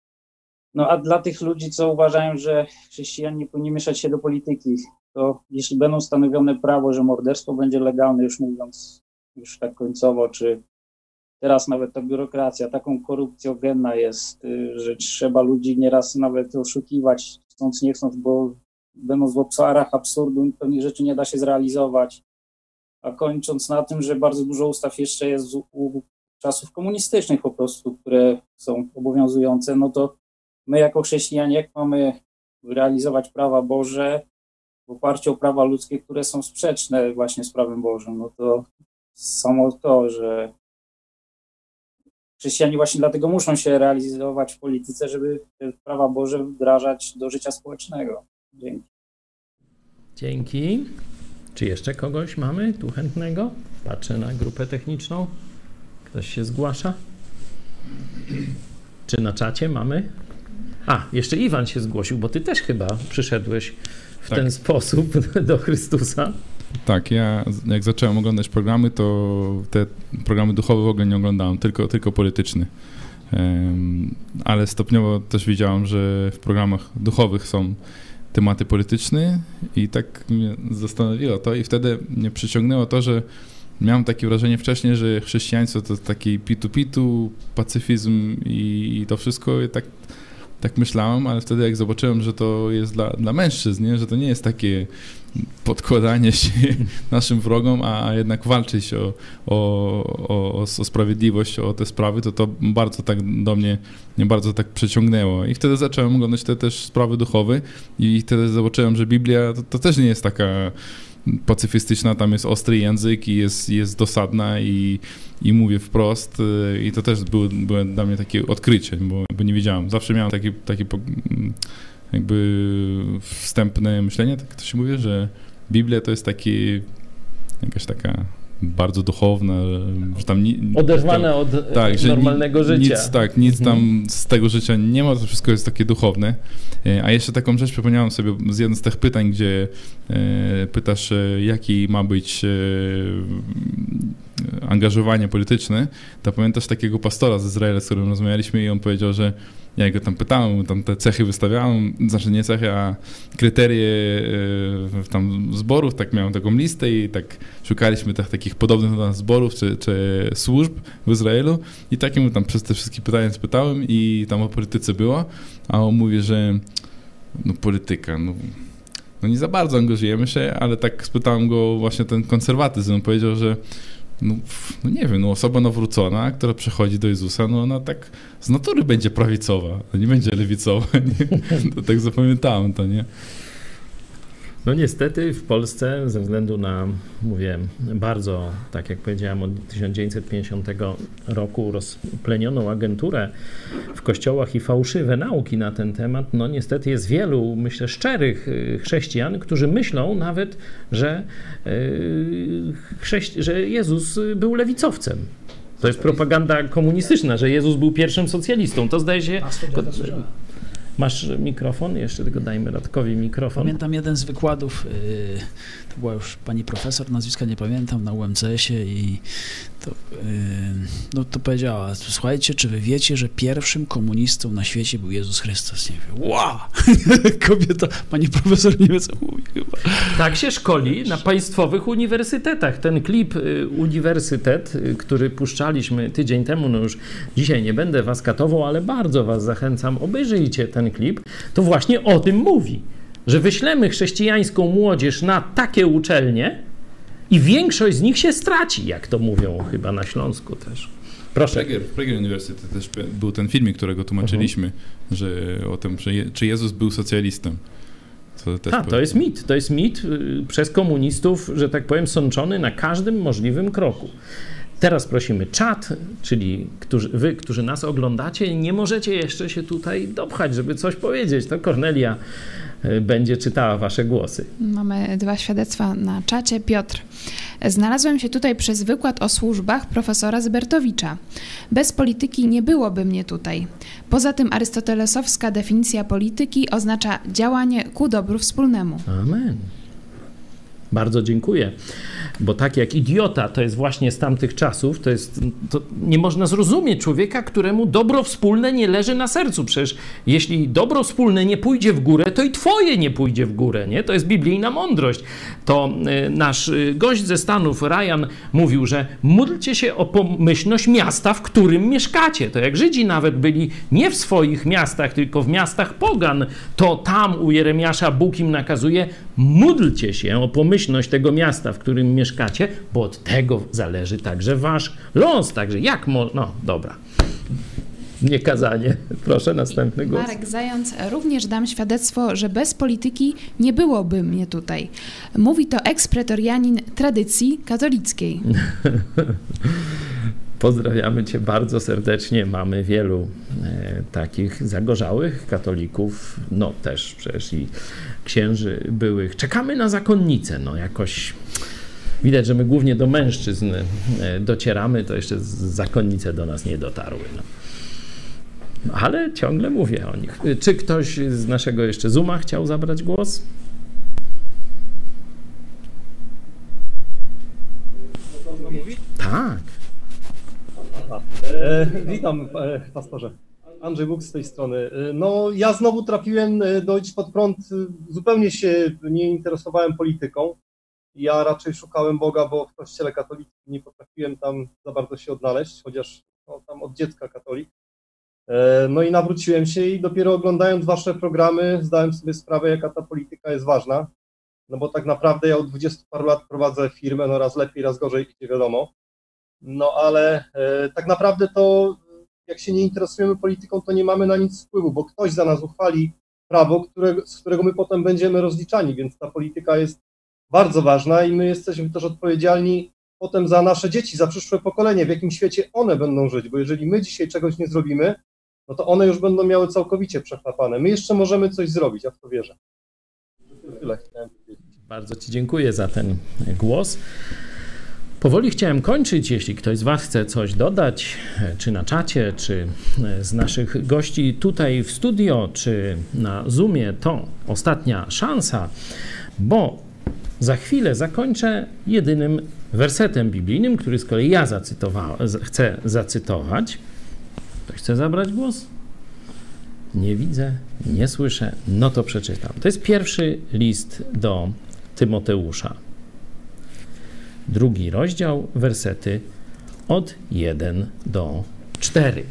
No a dla tych ludzi, co uważają, że chrześcijanie nie powinni mieszać się do polityki, to jeśli będą stanowione prawo, że morderstwo będzie legalne, już mówiąc już tak końcowo, czy teraz nawet ta biurokracja taką korupcjogenna jest, że trzeba ludzi nieraz nawet oszukiwać, chcąc nie chcąc, bo będąc w obszarach absurdu, pewnych rzeczy nie da się zrealizować. A kończąc na tym, że bardzo dużo ustaw jeszcze jest z u czasów komunistycznych po prostu, które są obowiązujące, no to my jako chrześcijanie, jak mamy realizować prawa Boże w oparciu o prawa ludzkie, które są sprzeczne właśnie z prawem Bożym, no to samo to, że chrześcijanie właśnie dlatego muszą się realizować w polityce, żeby te prawa Boże wdrażać do życia społecznego. Dzięki. Dzięki. Czy jeszcze kogoś mamy tu chętnego? Patrzę na grupę techniczną. Ktoś się zgłasza? Czy na czacie mamy? A, jeszcze Iwan się zgłosił, bo ty też chyba przyszedłeś w tak. ten sposób do Chrystusa. Tak, ja jak zacząłem oglądać programy, to te programy duchowe w ogóle nie oglądałem, tylko, tylko polityczne. Um, ale stopniowo też widziałem, że w programach duchowych są tematy polityczne i tak mnie zastanowiło to i wtedy mnie przyciągnęło to, że miałem takie wrażenie wcześniej, że chrześcijaństwo to taki pitu-pitu, pacyfizm i, i to wszystko i tak, tak myślałem, ale wtedy jak zobaczyłem, że to jest dla, dla mężczyzn, nie? Że to nie jest takie podkładanie się naszym wrogom, a, a jednak walczyć o, o, o, o sprawiedliwość, o te sprawy, to to bardzo tak do mnie, mnie bardzo tak przyciągnęło. I wtedy zacząłem oglądać te też sprawy duchowe i wtedy zobaczyłem, że Biblia to, to też nie jest taka pacyfistyczna, tam jest ostry język i jest, jest dosadna i, i mówię wprost i to też było, było dla mnie takie odkrycie, bo, bo nie wiedziałem. Zawsze miałem takie, takie jakby wstępne myślenie, tak to się mówi, że Biblia to jest taki, jakaś taka bardzo duchowna, że tam... Ni, oderwane od tak, normalnego ni, życia. Nic, tak, nic tam mhm. z tego życia nie ma, to wszystko jest takie duchowne. A jeszcze taką rzecz przypomniałem sobie z jednym z tych pytań, gdzie e, pytasz, e, jaki ma być e, angażowanie polityczne, to pamiętasz takiego pastora z Izraela, z którym rozmawialiśmy i on powiedział, że ja go tam pytałem, tam te cechy wystawiałem, znaczy nie cechy, a kryterie y, tam zborów, tak miałem taką listę i tak szukaliśmy tych takich podobnych do nas zborów czy, czy służb w Izraelu i takim tam przez te wszystkie pytania spytałem i tam o polityce było, a on mówi, że no polityka, no, no nie za bardzo angażujemy się, ale tak spytałem go właśnie ten konserwatyzm, on powiedział, że no, no nie wiem, no osoba nawrócona, która przychodzi do Jezusa, no ona tak z natury będzie prawicowa, no nie będzie lewicowa, nie? To tak zapamiętałem to, nie? No niestety w Polsce ze względu na, mówię, bardzo, tak jak powiedziałem, od tysiąc dziewięćset pięćdziesiątego roku rozplenioną agenturę w kościołach i fałszywe nauki na ten temat, no niestety jest wielu, myślę, szczerych chrześcijan, którzy myślą nawet, że, yy, chrześci- że Jezus był lewicowcem. To jest propaganda komunistyczna, że Jezus był pierwszym socjalistą. To zdaje się... Masz mikrofon? Jeszcze tylko dajmy Radkowi mikrofon. Pamiętam jeden z wykładów, yy, to była już pani profesor, nazwiska nie pamiętam, na U M C S-ie i to, yy, no, to powiedziała, słuchajcie, czy wy wiecie, że pierwszym komunistą na świecie był Jezus Chrystus? Nie wiem, wow! Kobieta, pani profesor nie wie, co mówi chyba. Tak się szkoli na państwowych uniwersytetach. Ten klip y, Uniwersytet, y, który puszczaliśmy tydzień temu, no już dzisiaj nie będę was katował, ale bardzo was zachęcam, obejrzyjcie ten klip, to właśnie o tym mówi, że wyślemy chrześcijańską młodzież na takie uczelnie i większość z nich się straci, jak to mówią chyba na Śląsku też. Proszę. W Prager University też był ten filmik, którego tłumaczyliśmy, uh-huh. że o tym, że je, czy Jezus był socjalistą. To, też Ta, to jest mit. To jest mit y, przez komunistów, że tak powiem, sączony na każdym możliwym kroku. Teraz prosimy czat, czyli którzy, wy, którzy nas oglądacie, nie możecie jeszcze się tutaj dopchać, żeby coś powiedzieć. To Kornelia będzie czytała wasze głosy. Mamy dwa świadectwa na czacie. Piotr. Znalazłem się tutaj przez wykład o służbach profesora Zbertowicza. Bez polityki nie byłoby mnie tutaj. Poza tym arystotelesowska definicja polityki oznacza działanie ku dobru wspólnemu. Amen. Bardzo dziękuję, bo tak jak idiota to jest właśnie z tamtych czasów, to jest, to nie można zrozumieć człowieka, któremu dobro wspólne nie leży na sercu. Przecież jeśli dobro wspólne nie pójdzie w górę, to i twoje nie pójdzie w górę, nie? To jest biblijna mądrość. To y, nasz y, gość ze Stanów, Ryan, mówił, że módlcie się o pomyślność miasta, w którym mieszkacie. To jak Żydzi nawet byli nie w swoich miastach, tylko w miastach pogan, to tam u Jeremiasza Bóg im nakazuje, módlcie się o pomyślność tego miasta, w którym mieszkacie, bo od tego zależy także wasz los. Także jak można... No, dobra. Nie kazanie. Proszę, następny głos. Marek Zając. Również dam świadectwo, że bez polityki nie byłoby mnie tutaj. Mówi to ekspretorianin tradycji katolickiej. Pozdrawiamy cię bardzo serdecznie. Mamy wielu e, takich zagorzałych katolików, no też przecież i księży byłych. Czekamy na zakonnicę, no jakoś widać, że my głównie do mężczyzn e, docieramy, to jeszcze zakonnice do nas nie dotarły. No. Ale ciągle mówię o nich. Czy ktoś z naszego jeszcze Zooma chciał zabrać głos? Tak. E, witam, e, pastorze. Andrzej Bóg z tej strony. E, no, ja znowu trafiłem do Idź Pod Prąd. Zupełnie się nie interesowałem polityką. Ja raczej szukałem Boga, bo w kościele katolickim nie potrafiłem tam za bardzo się odnaleźć, chociaż no, tam od dziecka katolik. E, no i nawróciłem się i dopiero oglądając wasze programy zdałem sobie sprawę, jaka ta polityka jest ważna. No bo tak naprawdę ja od dwudziestu paru lat prowadzę firmę, no raz lepiej, raz gorzej, nie wiadomo. No ale e, tak naprawdę to jak się nie interesujemy polityką, to nie mamy na nic wpływu, bo ktoś za nas uchwali prawo, które, z którego my potem będziemy rozliczani, więc ta polityka jest bardzo ważna i my jesteśmy też odpowiedzialni potem za nasze dzieci, za przyszłe pokolenie, w jakim świecie one będą żyć, bo jeżeli my dzisiaj czegoś nie zrobimy, no to one już będą miały całkowicie przechlapane. My jeszcze możemy coś zrobić, ja w to wierzę. Tyle chciałem powiedzieć. Bardzo ci dziękuję za ten głos. Powoli chciałem kończyć. Jeśli ktoś z was chce coś dodać, czy na czacie, czy z naszych gości tutaj w studio, czy na Zoomie, to ostatnia szansa, bo za chwilę zakończę jedynym wersetem biblijnym, który z kolei ja zacytowałem, chcę zacytować. Ktoś chce zabrać głos? Nie widzę, nie słyszę, no to przeczytam. To jest pierwszy list do Tymoteusza. Drugi rozdział, wersety od jeden do czterech.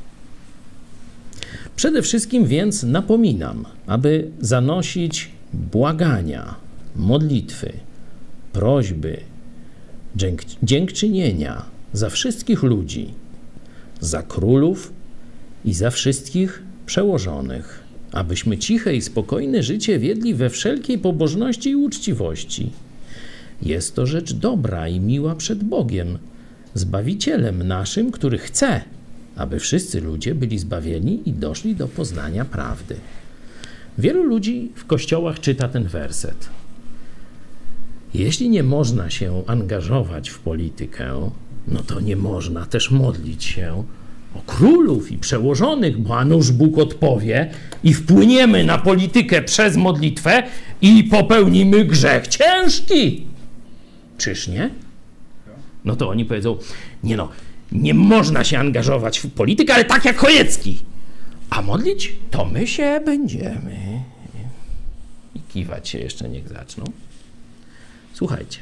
Przede wszystkim więc napominam, aby zanosić błagania, modlitwy, prośby, dzięk, dziękczynienia za wszystkich ludzi, za królów i za wszystkich przełożonych, abyśmy ciche i spokojne życie wiedli we wszelkiej pobożności i uczciwości. Jest to rzecz dobra i miła przed Bogiem, Zbawicielem naszym, który chce, aby wszyscy ludzie byli zbawieni i doszli do poznania prawdy. Wielu ludzi w kościołach czyta ten werset. Jeśli nie można się angażować w politykę, no to nie można też modlić się o królów i przełożonych, bo a nuż Bóg odpowie i wpłyniemy na politykę przez modlitwę i popełnimy grzech ciężki. Czyż nie? No to oni powiedzą, nie no, nie można się angażować w politykę, ale tak jak Chojecki. A modlić? To my się będziemy. I kiwać się jeszcze niech zaczną. Słuchajcie.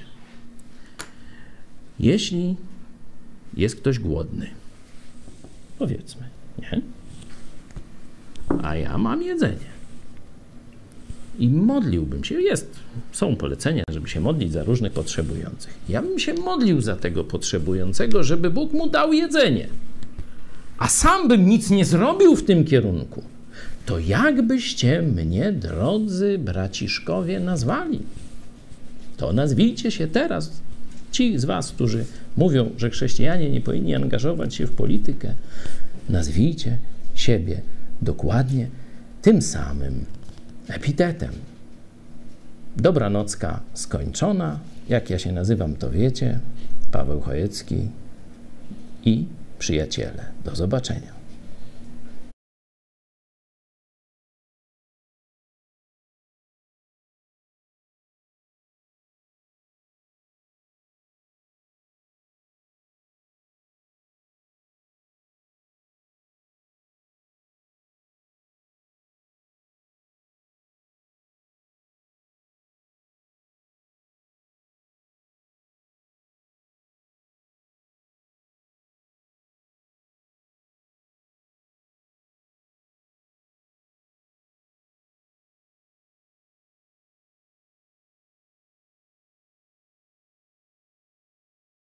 Jeśli jest ktoś głodny, powiedzmy, nie? A ja mam jedzenie. I modliłbym się, jest, są polecenia, żeby się modlić za różnych potrzebujących. Ja bym się modlił za tego potrzebującego, żeby Bóg mu dał jedzenie. A sam bym nic nie zrobił w tym kierunku. To jakbyście mnie, drodzy braciszkowie, nazwali? To nazwijcie się teraz. Ci z was, którzy mówią, że chrześcijanie nie powinni angażować się w politykę, nazwijcie siebie dokładnie tym samym epitetem. Dobranocka skończona. Jak ja się nazywam, to wiecie. Paweł Chojecki i przyjaciele. Do zobaczenia.